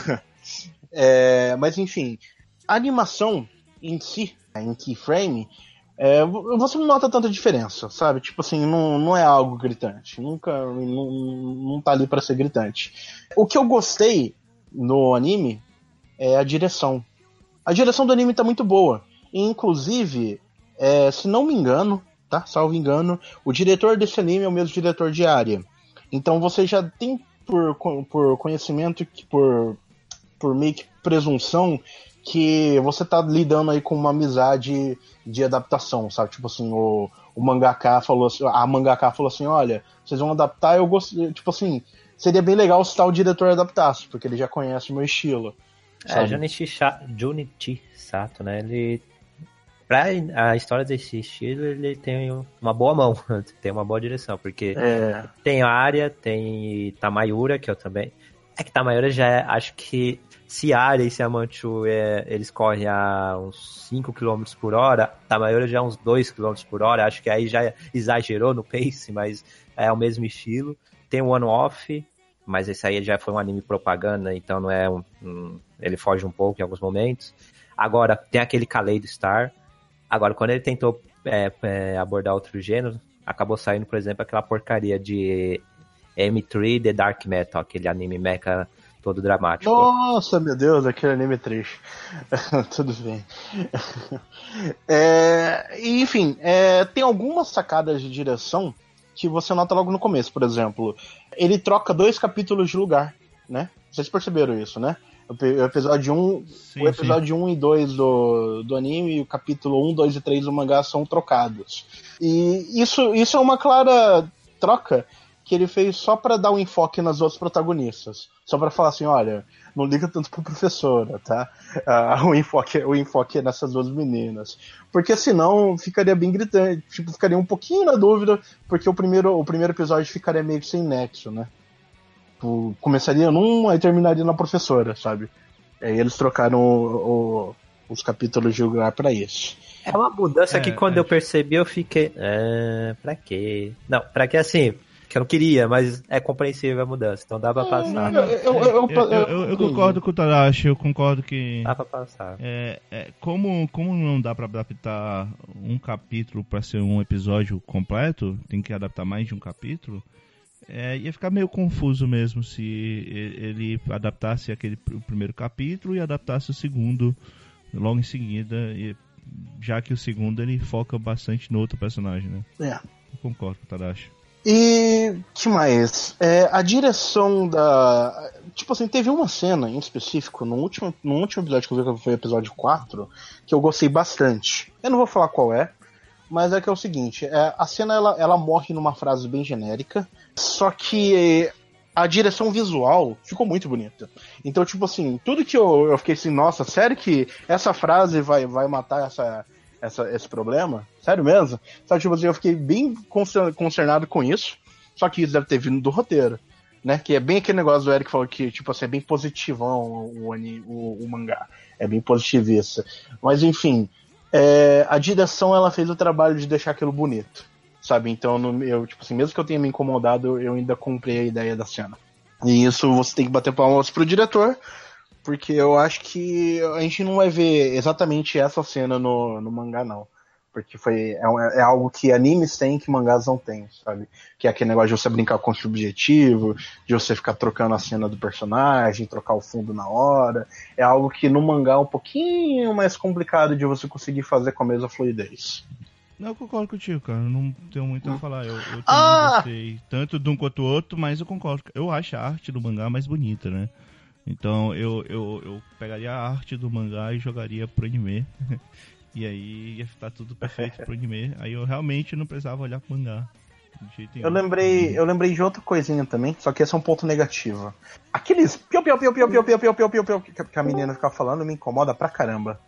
É, mas enfim, a animação em si, em keyframe, é, você não nota tanta diferença, sabe? Tipo assim, não, não é algo gritante, nunca, não, não tá ali pra ser gritante. O que eu gostei no anime é a direção. A direção do anime tá muito boa, e, inclusive, é, se não me engano, tá? Salvo engano, o diretor desse anime é o mesmo diretor de Aria. Então você já tem por, por conhecimento que por por meio que presunção que você tá lidando aí com uma amizade de adaptação, sabe? Tipo assim, o, o mangaka falou assim, a mangaka falou assim, olha, vocês vão adaptar, eu gosto, tipo assim, seria bem legal se tal diretor adaptasse, porque ele já conhece o meu estilo. É, Junichi, Junichi Sato, né, ele pra a história desse estilo, ele tem uma boa mão, tem uma boa direção, porque É. tem Arya, tem Tamayura, que eu também... É que Tamayura já é, acho que se Arya e se Amanchu é, eles correm a uns cinco quilômetros por hora, Tamayura já é uns dois quilômetros por hora, acho que aí já exagerou no pace, mas é o mesmo estilo. Tem o One Off, mas esse aí já foi um anime propaganda, então não é um, um... ele foge um pouco em alguns momentos. Agora, tem aquele Kaleido Star. Agora, quando ele tentou é, é, abordar outro gênero, acabou saindo, por exemplo, aquela porcaria de M três The Dark Metal, aquele anime mecha todo dramático. Nossa, meu Deus, aquele anime triste. Tudo bem. É, enfim, é, tem algumas sacadas de direção que você nota logo no começo, por exemplo. Ele troca dois capítulos de lugar, né? Vocês perceberam isso, né? O episódio um, Sim, o episódio um e dois do, do anime e o capítulo um, dois e três do mangá são trocados. E isso, isso é uma clara troca que ele fez só pra dar um enfoque nas outras protagonistas. Só pra falar assim, olha, não liga tanto pra professora, tá? Uh, o, enfoque, o enfoque é nessas duas meninas. Porque senão ficaria bem gritante, tipo, ficaria um pouquinho na dúvida, porque o primeiro, o primeiro episódio ficaria meio que sem nexo, né? Começaria num, aí terminaria na professora, sabe? Aí eles trocaram o, o, os capítulos de lugar pra isso. É uma mudança É, que quando é. eu percebi eu fiquei... Ah, pra quê? Não, pra quê assim? Que eu não queria, mas é compreensível a mudança, então dá pra passar. Eu, eu, eu, Eu, eu, eu, eu concordo com o Tadashi, eu concordo que Dá pra passar. é, é, como, como não dá pra adaptar um capítulo pra ser um episódio completo, tem que adaptar mais de um capítulo, é, ia ficar meio confuso mesmo se ele adaptasse aquele o primeiro capítulo e adaptasse o segundo logo em seguida, e, já que o segundo ele foca bastante no outro personagem, né? É. Eu concordo com o Tadashi. E que mais? É, a direção da... Tipo assim, teve uma cena em específico no último, no último episódio que eu vi, que foi o episódio quatro, que eu gostei bastante. Eu não vou falar qual é, mas é que é o seguinte, é, a cena ela, ela morre numa frase bem genérica, só que a direção visual ficou muito bonita. Então, tipo assim, tudo que eu, eu fiquei assim, nossa, sério que essa frase vai, vai matar essa... Essa, esse problema? Sério mesmo? Sabe, tipo assim, eu fiquei bem concernado com isso, só que isso deve ter vindo do roteiro, né? Que é bem aquele negócio do Eric falou que, tipo assim, é bem positivão o, o, o mangá, é bem positivista. Mas, enfim, é, a direção, ela fez o trabalho de deixar aquilo bonito, sabe? Então, no, eu, tipo assim, mesmo que eu tenha me incomodado, eu ainda comprei a ideia da cena. E isso você tem que bater palmas pro diretor, porque eu acho que a gente não vai ver exatamente essa cena no, no mangá, não. Porque foi, é, é algo que animes têm que mangás não têm, sabe? Que é aquele negócio de você brincar com o subjetivo, de você ficar trocando a cena do personagem, trocar o fundo na hora. É algo que no mangá é um pouquinho mais complicado de você conseguir fazer com a mesma fluidez. Não, eu concordo contigo, cara. Eu não tenho muito a falar. Eu, eu também Ah! gostei tanto de um quanto do outro, mas eu concordo. Eu acho a arte do mangá mais bonita, né? Então eu, eu, eu pegaria a arte do mangá e jogaria pro anime. E aí ia ficar tudo perfeito pro anime. Aí eu realmente não precisava olhar pro mangá. De jeito nenhum. Eu lembrei, eu lembrei de outra coisinha também, só que esse é um ponto negativo. Aqueles piu piu piu piu piu piu piu piu piu piu que a menina fica falando me incomoda pra caramba.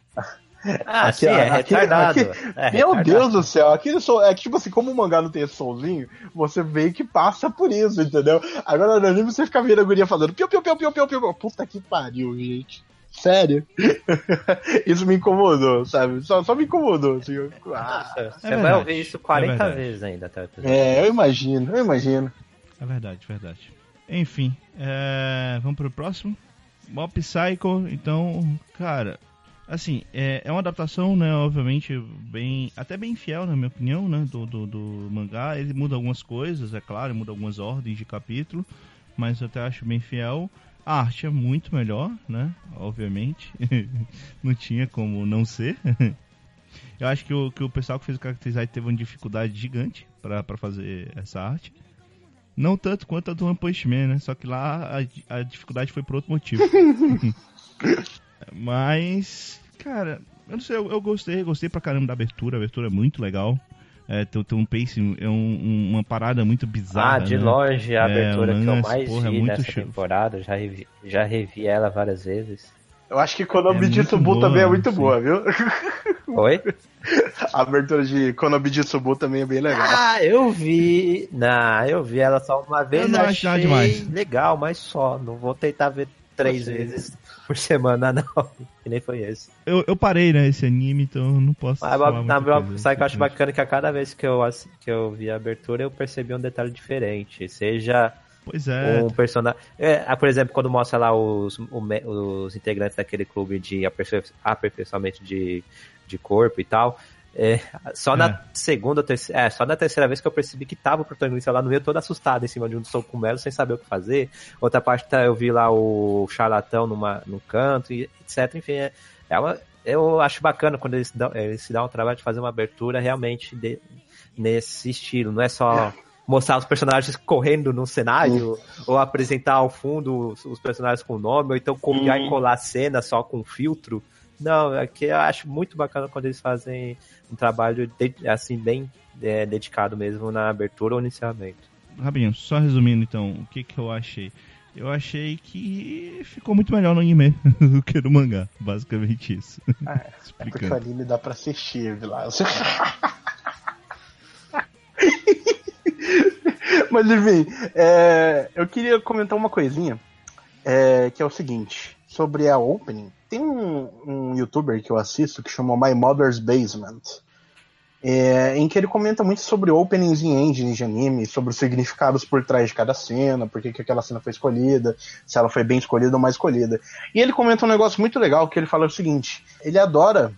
Ah, Aqui- sim, é aqui- retardado. aqui- É Meu retardado. Deus do céu, aquele som, é que tipo assim, como o mangá não tem esse somzinho, você meio que passa por isso, entendeu? Agora no anime você fica vendo a guria fazendo piu piu piu piu piu piu. Puta que pariu, gente. Sério? Isso me incomodou, sabe? Só, só me incomodou. Assim, eu- ah. Nossa, você É vai verdade, ouvir isso é quarenta verdade. vezes ainda até o episódio. É, eu imagino, eu imagino. É verdade, verdade. Enfim, é, vamos pro próximo. Mob Psycho, então, cara, assim, é, é uma adaptação, né, obviamente, bem, até bem fiel, na minha opinião, né, do, do, do mangá. Ele muda algumas coisas, é claro, muda algumas ordens de capítulo, mas eu até acho bem fiel. A arte é muito melhor, né, obviamente, não tinha como não ser. Eu acho que o, que o pessoal que fez o Character Design teve uma dificuldade gigante pra, pra fazer essa arte. Não tanto quanto a do One Punch Man, né? Só que lá a, a dificuldade foi por outro motivo. Mas, cara, eu não sei, eu, eu gostei, gostei pra caramba da abertura. A abertura é muito legal. É, tem, tem um pacing, é um, um, uma parada muito bizarra. Ah, de né? longe, a É, abertura o que eu lance, mais porra, é vi muito nessa show. temporada, já revi, já revi ela várias vezes. Eu acho que quando eu É me muito Tsubu boa, também é muito sim. boa, viu? Oi? A abertura de Konobi de Subu também é bem legal. Ah, eu vi. Não, eu vi ela só uma vez. Eu não acho nada demais. Legal, mas só. Não vou tentar ver três Você. vezes por semana, não. Que nem foi esse. Eu, eu parei, né, esse anime, então eu não posso Mas, falar na, muita na, coisa. sabe que eu acho bacana que a cada vez que eu, ass- que eu vi a abertura, eu percebi um detalhe diferente. Seja Pois é. um personagem. É, ah, por exemplo, quando mostra lá os, o me- os integrantes daquele clube de aperfei- aperfeiçoamento de, de corpo e tal. É, só na É. segunda ou terceira. É, só na terceira vez que eu percebi que tava o protagonista lá no meio todo assustado em cima de um socomelo, sem saber o que fazer. Outra parte tá, eu vi lá o charlatão numa, num canto, e etc. Enfim, é, é uma, eu acho bacana quando eles, dão, eles se dão o trabalho de fazer uma abertura realmente de, nesse estilo. Não é só mostrar os personagens correndo no cenário, ou apresentar ao fundo os, os personagens com nome, ou então copiar Hum. e colar cena só com filtro. Não, é que eu acho muito bacana quando eles fazem um trabalho de- assim bem é, dedicado mesmo na abertura ou no encerramento. Rapidinho, só resumindo então, o que que eu achei? Eu achei que ficou muito melhor no anime do que no mangá, basicamente isso. É, é porque o Explicando. anime dá pra assistir, Vilas. Mas enfim, é, eu queria comentar uma coisinha, é, que é o seguinte, sobre a opening. Tem um, um youtuber que eu assisto que chama My Mother's Basement, é, em que ele comenta muito sobre openings e endings de anime, sobre os significados por trás de cada cena, por que que aquela cena foi escolhida, se ela foi bem escolhida ou mal escolhida. E ele comenta um negócio muito legal, que ele fala o seguinte, ele adora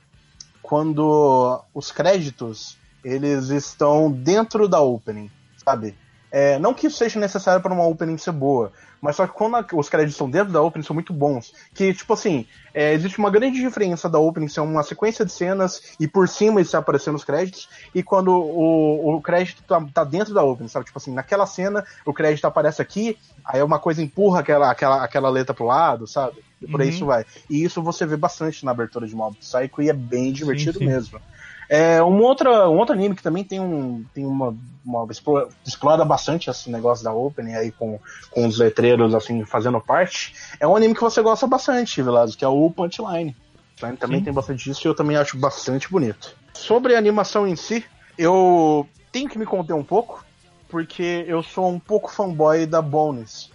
quando os créditos eles estão dentro da opening, sabe? É, não que isso seja necessário para uma opening ser boa, mas só que quando a, os créditos estão dentro da opening são muito bons. Que, tipo assim, é, existe uma grande diferença da opening ser uma sequência de cenas e por cima isso aparecendo os créditos, e quando o, o crédito tá, tá dentro da opening, sabe? Tipo assim, naquela cena o crédito aparece aqui, aí uma coisa empurra aquela, aquela, aquela letra pro lado, sabe? E por aí Uhum. isso vai. E isso você vê bastante na abertura de Mob Psycho e é bem divertido sim. mesmo. É, um, outra, um outro anime que também tem, um, tem uma, uma explora, explora bastante esse negócio da opening aí com, com os letreiros assim fazendo parte, é um anime que você gosta bastante, Vilazo, que é o Punchline. Punchline também Sim. tem bastante disso e eu também acho bastante bonito. Sobre a animação em si, eu tenho que me conter um pouco, porque eu sou um pouco fanboy da Bones.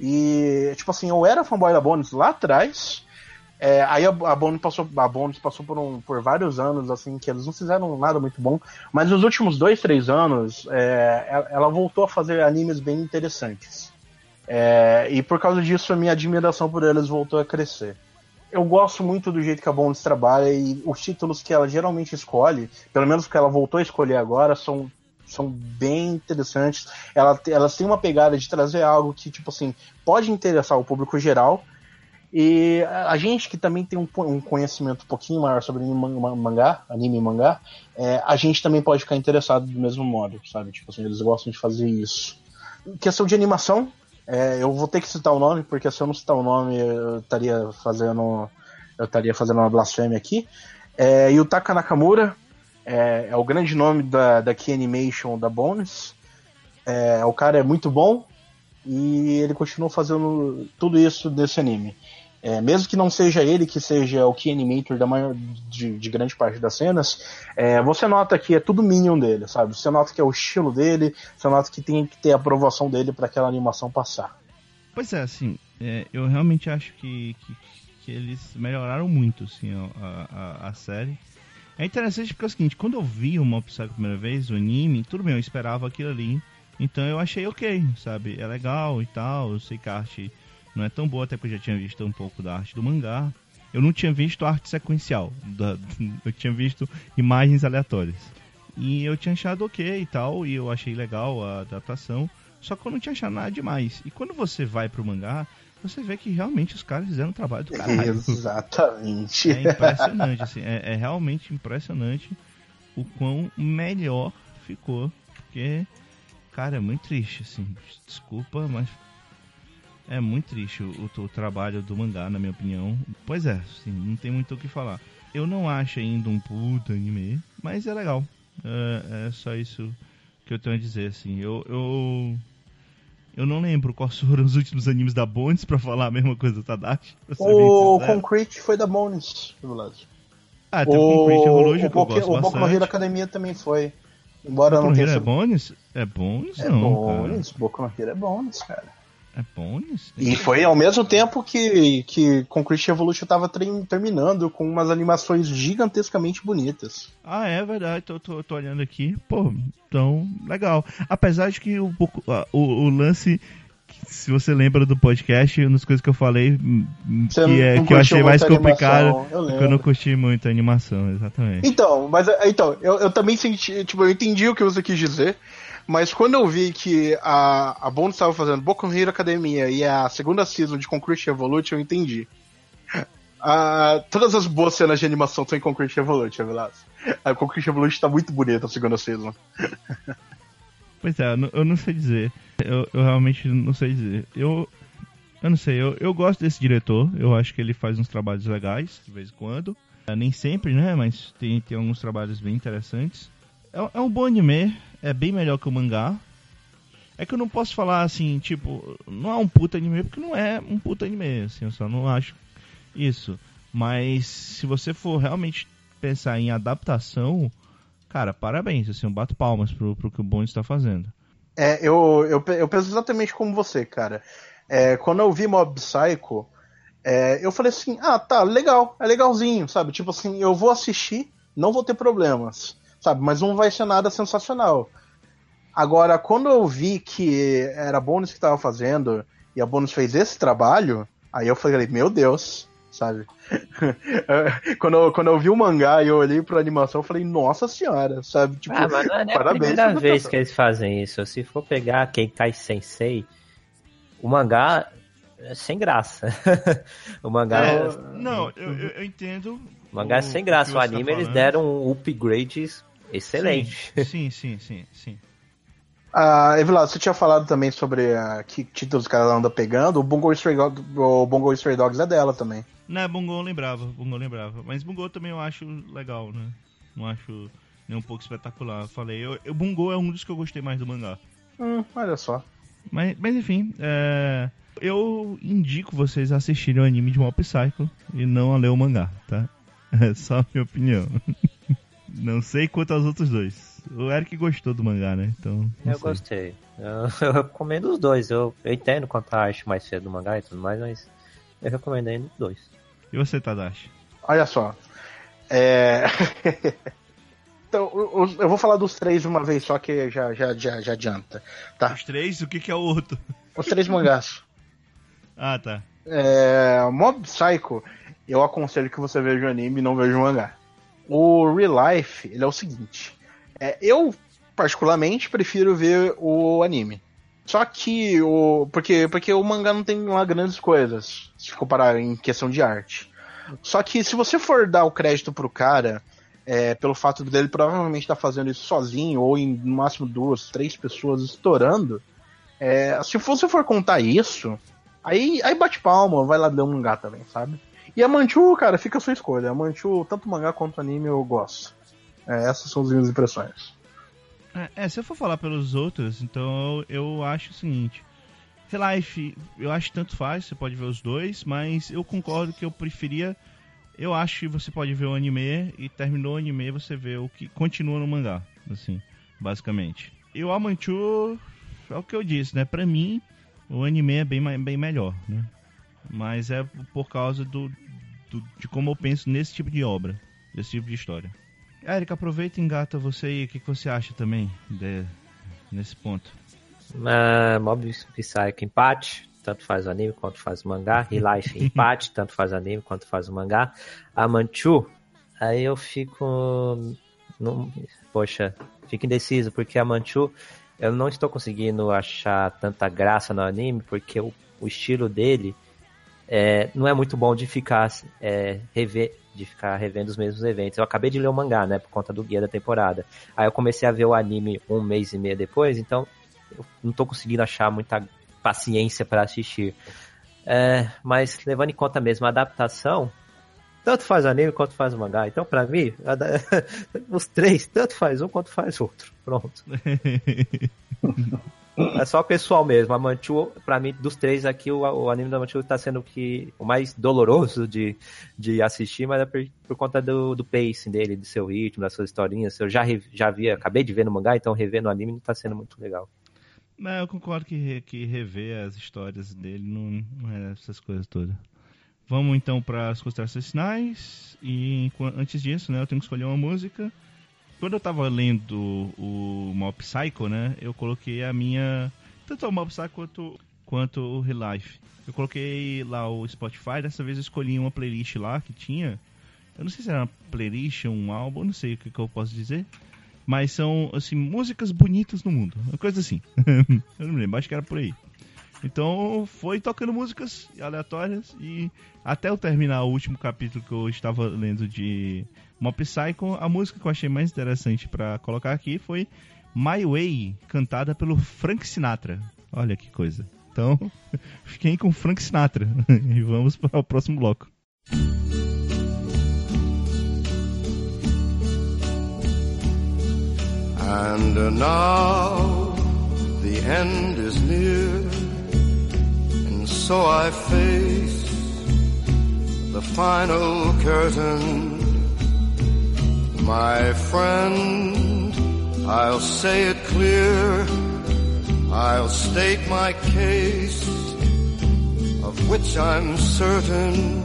E, tipo assim, eu era fanboy da Bones lá atrás. É, aí a, a Bones passou, a Bones passou por, um, por vários anos, assim, que eles não fizeram nada muito bom, mas nos últimos dois, três anos, é, ela, ela voltou a fazer animes bem interessantes. É, e por causa disso, a minha admiração por eles voltou a crescer. Eu gosto muito do jeito que a Bones trabalha e os títulos que ela geralmente escolhe, pelo menos que ela voltou a escolher agora, são, são bem interessantes. Ela, elas têm uma pegada de trazer algo que, tipo assim, pode interessar o público geral. E a gente que também tem um, um conhecimento um pouquinho maior sobre mangá, anime e mangá, é, a gente também pode ficar interessado do mesmo modo, sabe? Tipo assim, eles gostam de fazer isso. Em questão de animação, é, eu vou ter que citar o nome, porque se eu não citar o nome, eu estaria fazendo, eu estaria fazendo uma blasfêmia aqui. É, Yutaka Nakamura é, é o grande nome da, da Key Animation da Bones. É, o cara é muito bom e ele continua fazendo tudo isso nesse anime. É, mesmo que não seja ele que seja o key animator da maior, de, de grande parte das cenas, é, você nota que é tudo minion dele, sabe? Você nota que é o estilo dele, você nota que tem que ter a aprovação dele para aquela animação passar. Pois é, assim, é, eu realmente acho que, que, que eles melhoraram muito, assim, a, a, a série. É interessante porque é o seguinte, quando eu vi o Mob Psycho a primeira vez, o anime, tudo bem, eu esperava aquilo ali, então eu achei ok, sabe? É legal e tal, eu sei que a arte não é tão boa, até porque eu já tinha visto um pouco da arte do mangá. Eu não tinha visto a arte sequencial, da, eu tinha visto imagens aleatórias. E eu tinha achado ok e tal, e eu achei legal a adaptação, só que eu não tinha achado nada demais. E quando você vai pro mangá, você vê que realmente os caras fizeram um trabalho do caralho. Exatamente. É impressionante, assim, é, é realmente impressionante o quão melhor ficou, porque, cara, é muito triste, assim, desculpa, mas é muito triste o, o, o trabalho do mangá, na minha opinião. Pois é, assim, não tem muito o que falar. Eu não acho ainda um puta anime, mas é legal. É, é só isso que eu tenho a dizer, assim. Eu, eu, eu não lembro quais foram os últimos animes da Bones pra falar a mesma coisa do Tadashi. O Concrete foi da Bones, do lado. Ah, tem o Concrete Evolution, o que eu Boku, gosto o Boku no Hero bastante. Academia também foi. Embora Boku não no tenha Hero é sido... bônus? É bônus É não, bônus, Boku no Hero é bônus, cara. cara. É bônus? E foi ao mesmo tempo que, que Concrete Evolution tava tre- terminando com umas animações gigantescamente bonitas. Ah, é verdade, tô, tô, tô olhando aqui. Pô, então, legal. Apesar de que o, o, o lance, se você lembra do podcast, uma das coisas que eu falei, Você que, é, não que eu achei curtiu mais muito a complicado, animação, eu porque eu lembro. não curti muito a animação, exatamente. Então, mas então, eu, eu também senti, tipo, eu entendi o que você quis dizer, mas quando eu vi que a, a Bones estava fazendo Boku no Hero Academia e a segunda season de Concrete Evolution, eu entendi. Ah, todas as boas cenas de animação estão em Concrete Evolution, Vilas. A Concrete Evolution tá muito bonita a segunda season. Pois é, eu não, eu não sei dizer. Eu, eu realmente não sei dizer. Eu, eu não sei, eu, eu gosto desse diretor. Eu acho que ele faz uns trabalhos legais, de vez em quando. É, nem sempre, né? Mas tem, tem alguns trabalhos bem interessantes. É, é um bom anime, é bem melhor que o mangá. É que eu não posso falar assim, tipo, não é um puta anime, porque não é um puta anime, assim, eu só não acho isso. Mas se você for realmente pensar em adaptação, cara, parabéns, assim, eu bato palmas pro, pro que o Bones está fazendo. É, eu, eu, eu penso exatamente como você, cara. É, quando eu vi Mob Psycho, é, eu falei assim, ah, tá, legal, é legalzinho, sabe? Tipo assim, eu vou assistir, não vou ter problemas, sabe? Mas não vai ser nada sensacional. Agora, quando eu vi que era a Bones que tava fazendo, e a Bones fez esse trabalho, aí eu falei, meu Deus, sabe? quando, eu, quando eu vi o mangá e eu olhei pra animação, eu falei, nossa senhora, sabe? Tipo, Ah, mas não é nem a parabéns primeira pela vez adaptação. que eles fazem isso. Se for pegar Keikai Sensei, o mangá é sem graça. o mangá É, é, não, eu, eu, eu entendo. o mangá é sem graça. O anime eles deram um upgrade excelente. Sim, sim, sim, sim. sim. Ah, Evilado, você tinha falado também sobre uh, que títulos os caras andam pegando. O Bungo Stray, Dog, o Bungo Stray Dogs é dela também. Não, Bungo eu lembrava, Bungo eu lembrava. Mas Bungo também eu acho legal, né? Não acho nem um pouco espetacular. Eu falei, eu, eu, Bungo é um dos que eu gostei mais do mangá. Hum, olha só. Mas, mas enfim, é, eu indico vocês a assistirem o anime de Mob Psycho e não a ler o mangá, tá? É só a minha opinião. Não sei quanto aos outros dois. O Eric gostou do mangá, né? Então, não Eu sei. gostei. Eu, eu recomendo os dois. Eu, eu entendo quanto a arte mais cedo do mangá e tudo mais, mas eu recomendo ainda os dois. E você, Tadashi? Olha só. É... então, o- o- eu vou falar dos três de uma vez só que já, já, já, já adianta. Tá? Os três? O que, que é o outro? Os três mangás. Ah, tá. É... Mob Psycho, eu aconselho que você veja o anime e não veja o mangá. O Real Life, ele é o seguinte. É, eu, particularmente, prefiro ver o anime. Só que o. Porque, porque o mangá não tem lá grandes coisas, se comparar em questão de arte. Só que se você for dar o crédito pro cara, é, pelo fato dele provavelmente estar fazendo isso sozinho, ou em no máximo duas, três pessoas estourando, é, se você for contar isso, aí, aí bate palma, vai lá ler um mangá também, sabe? E a Manchu, cara, fica a sua escolha. A Manchu, tanto mangá quanto anime, eu gosto. É, essas são as minhas impressões. É, é, se eu for falar pelos outros, então eu, eu acho o seguinte. Real Life, eu acho que tanto faz, você pode ver os dois, mas eu concordo que eu preferia. Eu acho que você pode ver o anime e terminou o anime, você vê o que continua no mangá, assim, basicamente. E o Amanchu, é o que eu disse, né? Pra mim, o anime é bem, bem melhor, né? Mas é por causa do, do, de como eu penso nesse tipo de obra, desse tipo de história. Érica, aproveita e engata você aí, o que, que você acha também de, nesse ponto? Uh, Mob Psycho empate, tanto faz o anime quanto faz o mangá. Real Life empate, tanto faz o anime quanto faz o mangá. A Manchu, aí eu fico... Não, poxa, fico indeciso, porque a Manchu, eu não estou conseguindo achar tanta graça no anime, porque o, o estilo dele é, não é muito bom de ficar, é, rever, de ficar revendo os mesmos eventos. Eu acabei de ler o mangá, né, por conta do guia da temporada. Aí eu comecei a ver o anime um mês e meio depois, então eu não tô conseguindo achar muita paciência para assistir. É, mas levando em conta mesmo a adaptação, tanto faz o anime quanto faz o mangá. Então, pra mim, os três, tanto faz um quanto faz outro. Pronto. É só pessoal mesmo. A Manchu, pra mim, dos três aqui, o, o anime da Manchu tá sendo que, o mais doloroso de, de assistir, mas é por, por conta do, do pacing dele, do seu ritmo, das suas historinhas. Eu já, já vi, acabei de ver no mangá, então rever no anime tá sendo muito legal. Não, eu concordo que, que rever as histórias dele não, não é essas coisas todas. Vamos então para as considerações finais. E antes disso, né, eu tenho que escolher uma música. Quando eu tava lendo o Mob Psycho, né, eu coloquei a minha... Tanto o Mob Psycho quanto, quanto o Real Life. Eu coloquei lá o Spotify, dessa vez eu escolhi uma playlist lá que tinha. Eu não sei se era uma playlist ou um álbum, não sei o que, que eu posso dizer. Mas são, assim, músicas bonitas no mundo. Uma coisa assim. Eu não me lembro, acho que era por aí. Então foi tocando músicas aleatórias e até eu terminar o último capítulo que eu estava lendo de Mob Psycho, a música que eu achei mais interessante para colocar aqui foi My Way, cantada pelo Frank Sinatra. Olha que coisa. Então, fiquem com Frank Sinatra e vamos para o próximo bloco. And now the end is near, and so I face the final curtain. My friend, I'll say it clear, I'll state my case, of which I'm certain.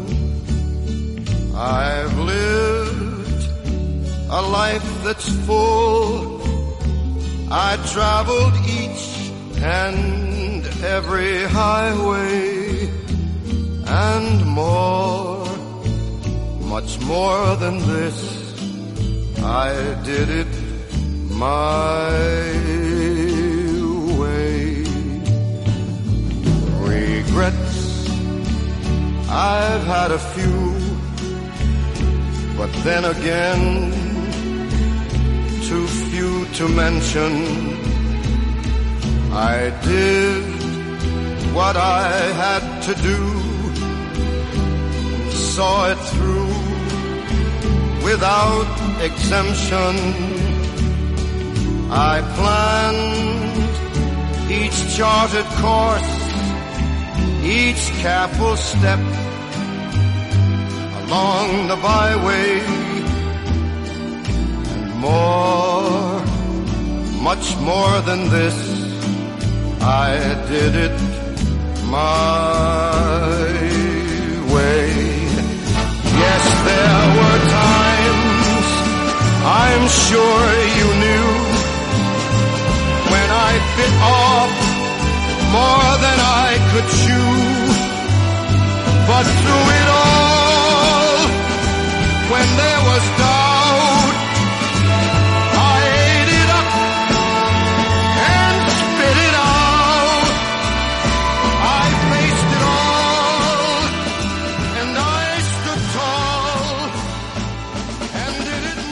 I've lived a life that's full, I traveled each and every highway, and more, much more than this, I did it my way. Regrets, I've had a few, but then again, too few to mention. I did what I had to do, saw it through without exemption. I planned each charted course, each careful step along the byway, and more, much more than this, I did it my way. Yes, there were times, I'm sure you knew, when I bit off more than I could chew. But through it all, when there was doubt, I ate it up and spit it out. I faced it all, and I stood tall, and did it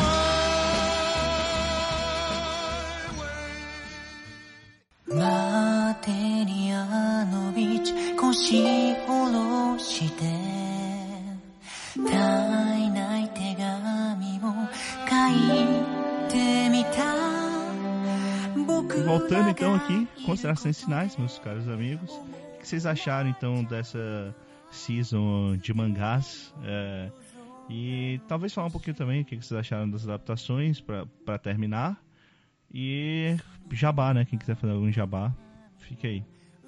my way. マテリアのビーチ腰下ろして絶えない手紙を書いてみた。 Voltando então aqui, considerações finais, meus caros amigos. O que vocês acharam então dessa season de mangás? É, e talvez falar um pouquinho também o que vocês acharam das adaptações para terminar. E jabá, né? Quem quiser fazer algum jabá, fica aí.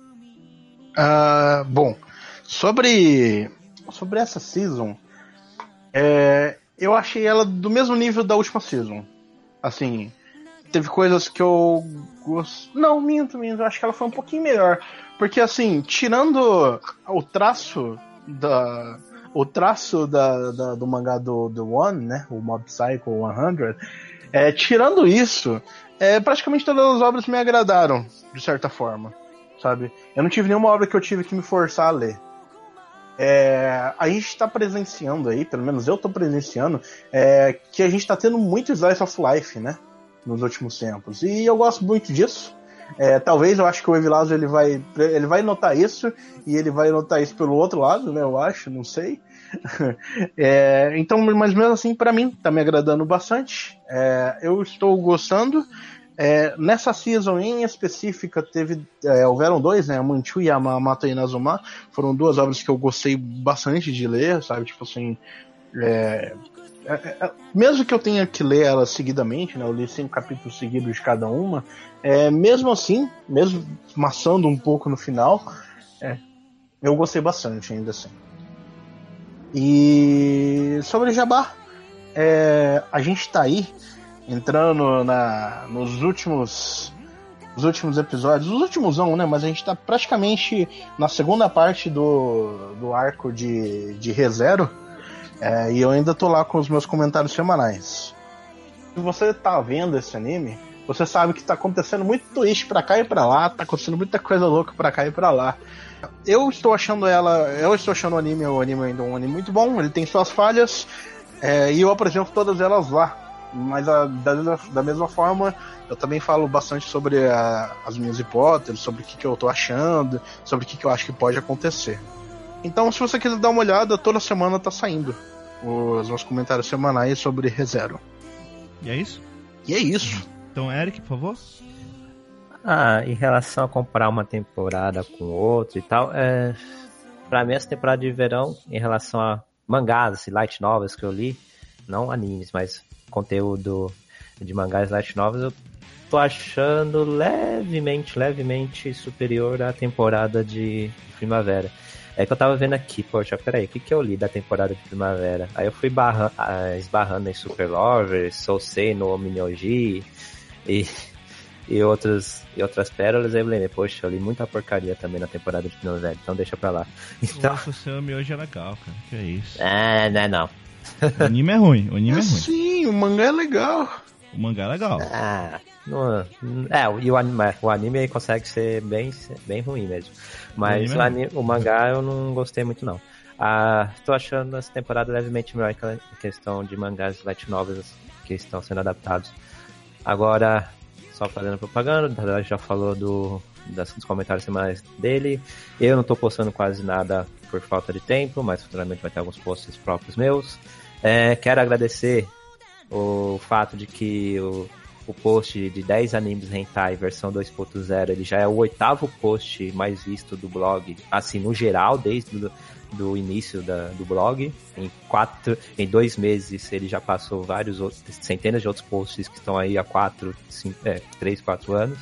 Uh, bom, sobre, sobre essa season, é, eu achei ela do mesmo nível da última season. Assim, teve coisas que eu gosto. Não, minto, minto. Eu acho que ela foi um pouquinho melhor. Porque, assim, tirando o traço da. O traço da, da, do mangá do, do One, né? O Mob Psycho cem, é, tirando isso, é, praticamente todas as obras me agradaram, de certa forma. Sabe? Eu não tive nenhuma obra que eu tive que me forçar a ler. É, a gente está presenciando aí, pelo menos eu estou presenciando, é, que a gente está tendo muito slice of life, né? Nos últimos tempos. E eu gosto muito disso. É, talvez eu acho que o Evilásio ele vai, ele vai notar isso, e ele vai notar isso pelo outro lado, né? Eu acho, não sei. É, então, mas mesmo assim, para mim, tá me agradando bastante. É, eu estou gostando. É, nessa season em específica, teve, é, houveram dois, né? A Manchu e a Mato Inazuma. Foram duas obras que eu gostei bastante de ler, sabe? Tipo assim. É, é, é, mesmo que eu tenha que ler elas seguidamente, né? Eu li cinco capítulos seguidos de cada uma. É, mesmo assim, mesmo maçando um pouco no final, é, eu gostei bastante ainda assim. E sobre Jabá, é, a gente tá aí entrando na, nos últimos nos últimos episódios, os últimos não, né? Mas a gente tá praticamente na segunda parte do, do arco de, de ReZero, é, e eu ainda tô lá com os meus comentários semanais. Se você tá vendo esse anime, você sabe que tá acontecendo muito twist pra cá e pra lá, tá acontecendo muita coisa louca pra cá e pra lá. Eu estou achando ela, eu estou achando o anime, o anime ainda um anime muito bom, ele tem suas falhas, é, e eu apresento todas elas lá. Mas a, da, da mesma forma, eu também falo bastante sobre a, as minhas hipóteses, sobre o que, que eu tô achando, sobre o que, que eu acho que pode acontecer. Então, se você quiser dar uma olhada, toda semana tá saindo os meus comentários semanais sobre ReZero. E é isso? E é isso. Então, Eric, por favor. Ah, em relação a comparar uma temporada com outra e tal, é, pra mim essa temporada de verão, em relação a mangás, assim, light novels que eu li, não animes, mas conteúdo de mangás light novels, eu tô achando levemente, levemente superior à temporada de primavera. É que eu tava vendo aqui, poxa, peraí, o que que eu li da temporada de primavera? Aí eu fui barra, ah, esbarrando em Super Lovers, Sousei no Minyoji e, e, outros, e outras pérolas, aí eu lembrei, poxa, eu li muita porcaria também na temporada de primavera, então deixa pra lá. Então... Nossa, o seu Miojo é legal, cara, que é isso? É, não é não. O anime é ruim, o anime é, é ruim. Sim, o mangá é legal. O mangá é legal. Ah, não, é, e o anime, o anime consegue ser bem, bem ruim mesmo. Mas o, o, anime, o mangá eu não gostei muito não. Ah, tô achando essa temporada levemente melhor que a questão de mangás light novels que estão sendo adaptados. Agora, só fazendo propaganda, o Tadashi já falou do, das, dos comentários semanais dele. Eu não tô postando quase nada por falta de tempo, mas futuramente vai ter alguns posts próprios meus. É, quero agradecer o fato de que o, o post de dez animes hentai versão dois ponto zero, ele já é o oitavo post mais visto do blog, assim, no geral, desde do, do início da, do blog. Em quatro, em dois meses ele já passou vários outros, centenas de outros posts que estão aí há quatro, cinco, é, três, quatro anos.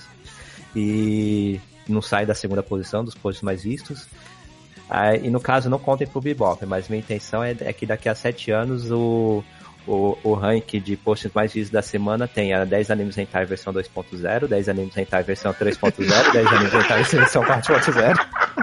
E não sai da segunda posição dos posts mais vistos. Ah, e no caso não contem pro Bebop, mas minha intenção é, é que daqui a sete anos o, o, o ranking de posts mais vistos da semana tenha dez animes hentai versão dois ponto zero, dez animes hentai versão três ponto zero, dez animes hentai versão quatro ponto zero.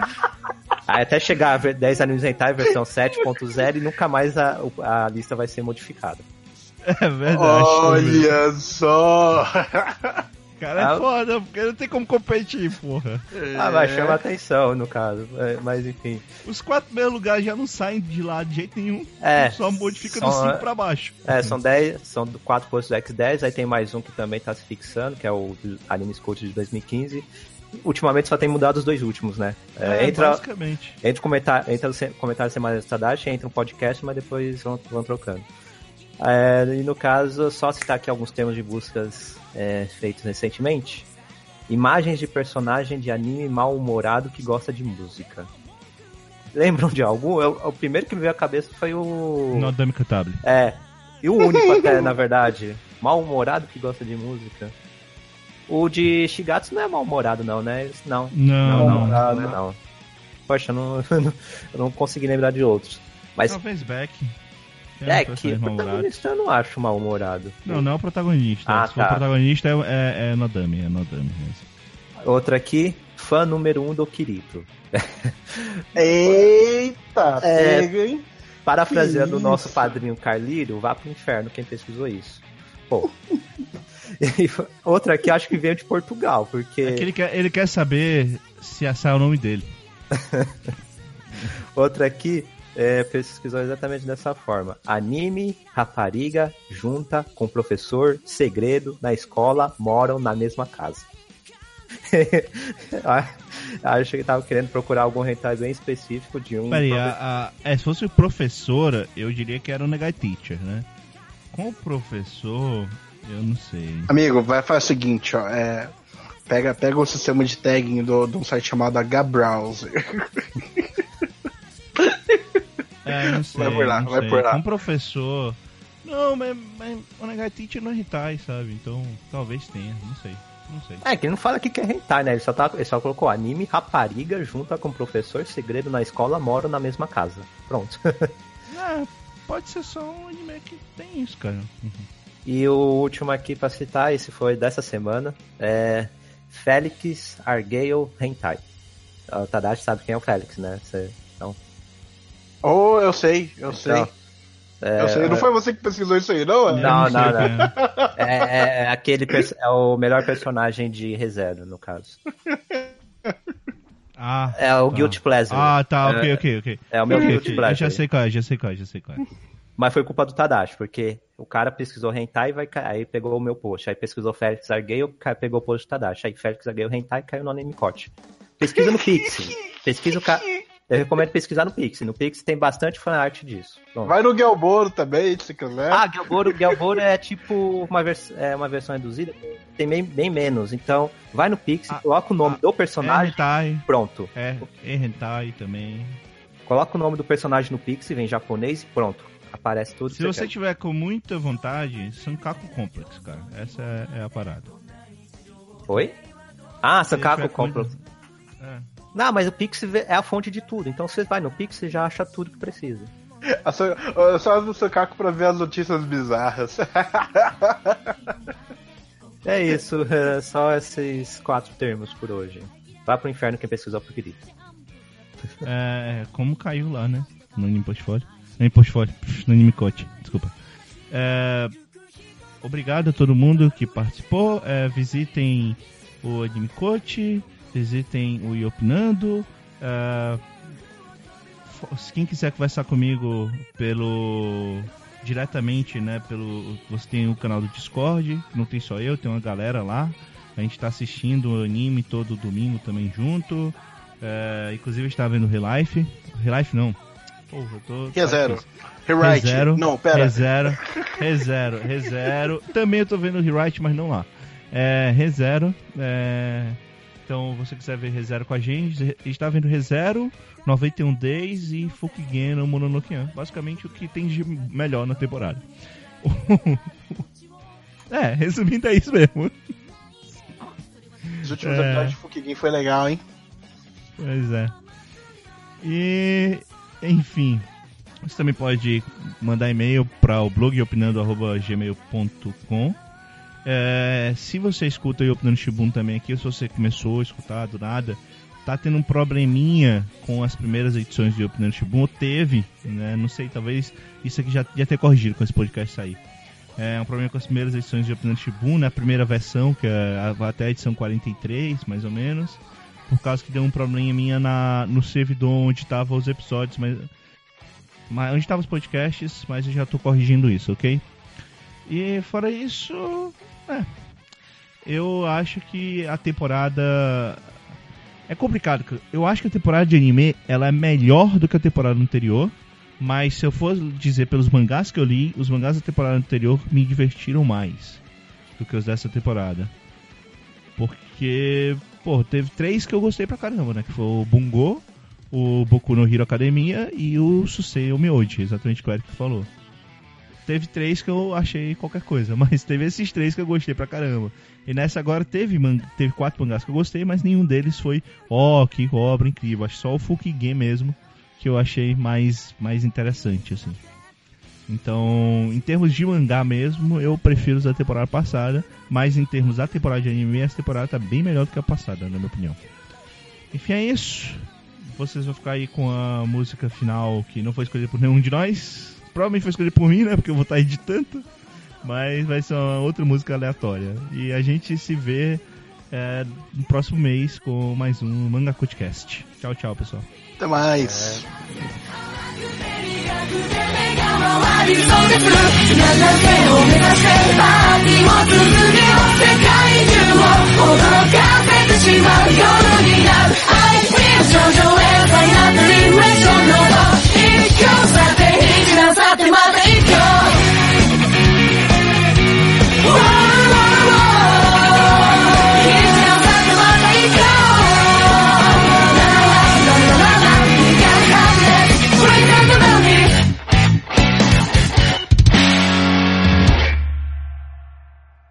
Aí até chegar a dez animes hentai versão sete ponto zero e nunca mais a, a lista vai ser modificada. É verdade. Olha só! Cara, é ah, foda, porque não tem como competir, porra. Ah, mas chama atenção, no caso. É, mas enfim. Os quatro primeiros lugares já não saem de lá de jeito nenhum. É. Só modifica do cinco pra baixo. É, são dez, são quatro postos do X dez, aí tem mais um que também tá se fixando, que é o Anime Scout de dois mil e quinze. Ultimamente só tem mudado os dois últimos, né? É, é entra, basicamente. Entra o comentário, entra o comentário semanal do Tadashi, entra um podcast, mas depois vão, vão trocando. É, e no caso, só citar aqui alguns termos de buscas é, feitos recentemente. Imagens de personagem de anime mal-humorado que gosta de música. Lembram de algum? Eu, o primeiro que me veio à cabeça foi o... Nodame Cantabile. É, e o único até, na verdade. Mal-humorado que gosta de música. O de Shigatsu não é mal-humorado não, né? Não. Não, não. não, não, não. Poxa, eu não, eu não consegui lembrar de outros. Mas... Talvez Beck. É, que o protagonista eu não acho mal-humorado. Não, não é o protagonista. Ah, Se tá. for o protagonista é, é, é Nodame, é Nodame mesmo. Outra aqui, fã número um do Kirito. Eita, É, pega, hein? Parafraseando o Que nosso isso? padrinho Carlírio, vá pro inferno quem pesquisou isso. Pô. E outra aqui, acho que veio de Portugal, porque... É que ele quer, ele quer saber se sai o nome dele. Outra aqui... É, pesquisou exatamente dessa forma. Anime, rapariga, junta com professor, segredo, na escola, moram na mesma casa. Acho que tava querendo procurar algum hentai bem específico de um... Peraí, profe... a, a, é, se fosse professora, eu diria que era o Negai Teacher, né? Com o professor, Eu não sei. Amigo, vai fazer o seguinte, ó. É, pega, pega o sistema de tagging do, de um site chamado H-Browser. É, não sei. Vai por lá, não vai sei. por lá. Um professor. Não, mas, mas o Negateacher não é hentai, sabe? Então talvez tenha, não sei. Não sei. É, que ele não fala aqui que é hentai, né? Ele só, tá, ele só colocou anime, rapariga, junta com professor, segredo na escola, moram na mesma casa. Pronto. É, pode ser só um anime que tem isso, cara. Uhum. E o último aqui pra citar, esse foi dessa semana, é Felix Argale Hentai. O Tadashi sabe quem é o Felix, né? Você, não? Oh, eu sei, eu sei. Então, é, eu sei. Não foi você que pesquisou isso aí, não? Eu Não, sei, não, não. cara. É, é, é aquele pers- é o melhor personagem de ReZero, no caso. Ah, É o tá. Guilty Pleasure. Ah, tá, ok, É, ok, ok. É o meu Ok, Guilty ok. Eu Pleasure. já sei qual é, já sei qual é, já sei qual é. Mas foi culpa do Tadashi, porque o cara pesquisou hentai e vai ca- aí pegou o meu post. Aí pesquisou Felix Argale, o cara pegou o post do Tadashi. Aí Felix Argale hentai caiu no Anime Cote. Pesquisa no Pix. Pesquisa o cara. Eu recomendo pesquisar no Pix. No Pix tem bastante fanart disso. Pronto. Vai no Gelboro também, se quiser. Ah, Gelboro, Gelboro é tipo uma, vers- é uma versão reduzida, tem bem, bem menos. Então, vai no Pix, Ah, coloca o nome ah, do É personagem, hentai, pronto. é, é hentai também. Coloca o nome do personagem no Pix, vem em japonês e pronto. Aparece tudo. Se que você quer. tiver com muita vontade, Sankaku Complex, cara. Essa é, é a parada. Oi? Ah, Se Sankaku tiver com Complex. muita- É. Não, mas o Pix é a fonte de tudo. Então você vai no Pix e já acha tudo que precisa. A so- eu só no Sankaku pra ver as notícias bizarras. É isso, é só esses quatro termos por hoje. Vá pro inferno quem pesquisou por querido. É, como caiu lá, né? No Anime Portfólio. No Anime Portfólio, no Anime Cote, desculpa. É, obrigado a todo mundo que participou. É, visitem o Anime Cote, visitem o Iopinando. É, fo- quem quiser conversar comigo pelo diretamente, né? Pelo você tem o canal do Discord, não tem só eu, tem uma galera lá. A gente tá assistindo o anime todo domingo também junto. É, inclusive a gente tá vendo o Relife. Relife não. Porra, eu tô. ReZero. Rewrite. ReZero. Não, pera. ReZero. ReZero. ReZero. Também eu tô vendo o Rewrite, mas não lá. É, ReZero. É, então, se você quiser ver ReZero com a gente, a gente tá vendo ReZero, noventa e um Days e Fukigen no Mononokean. Basicamente o que tem de melhor na temporada. É, resumindo é isso mesmo. Os últimos É. episódios de Fukigin foi legal, hein? Pois é. E, enfim, você também pode mandar e-mail para o blog opinando arroba gmail ponto com. É, se você escuta o Opinando Shibun também aqui, ou se você começou a escutar do nada, tá tendo um probleminha com as primeiras edições de Opinando Shibun, ou teve, né? Não sei, talvez isso aqui já ia ter corrigido com esse podcast sair. É um problema com as primeiras edições de Opinando Shibun, né? A primeira versão, que é a- até a edição quarenta e três, mais ou menos. Por causa que deu um probleminha minha na, no servidor onde estavam os episódios, mas, mas onde estavam os podcasts, mas eu já tô corrigindo isso, ok? E fora isso, é, eu acho que a temporada é complicado. Eu acho que a temporada de anime ela é melhor do que a temporada anterior, mas se eu for dizer pelos mangás que eu li, os mangás da temporada anterior me divertiram mais do que os dessa temporada. Porque, pô, teve três que eu gostei pra caramba, né? Que foi o Bungo, o Boku no Hero Academia e o Susei Omioji, exatamente o que o Eric falou. Teve três que eu achei qualquer coisa, mas teve esses três que eu gostei pra caramba. E nessa agora teve, man- teve quatro mangás que eu gostei, mas nenhum deles foi, ó, oh, que obra incrível. Acho só o Fukigen mesmo que eu achei mais, mais interessante, assim. Então, em termos de mangá mesmo, eu prefiro os da temporada passada, mas em termos da temporada de anime, essa temporada tá bem melhor do que a passada, na minha opinião. Enfim, é isso. Vocês vão ficar aí com a música final que não foi escolhida por nenhum de nós. Provavelmente foi escolhida por mim, né? Porque eu vou estar editando. Mas vai ser uma outra música aleatória. E a gente se vê é, no próximo mês com mais um Manga Codcast. Tchau, tchau, pessoal. Até mais. 回りそうです七手を目指してパーティーを続けよう世界中を驚かせてしまう夜になる I feel 頂上へファイナルリフレッションの一挙さて引き出さってまで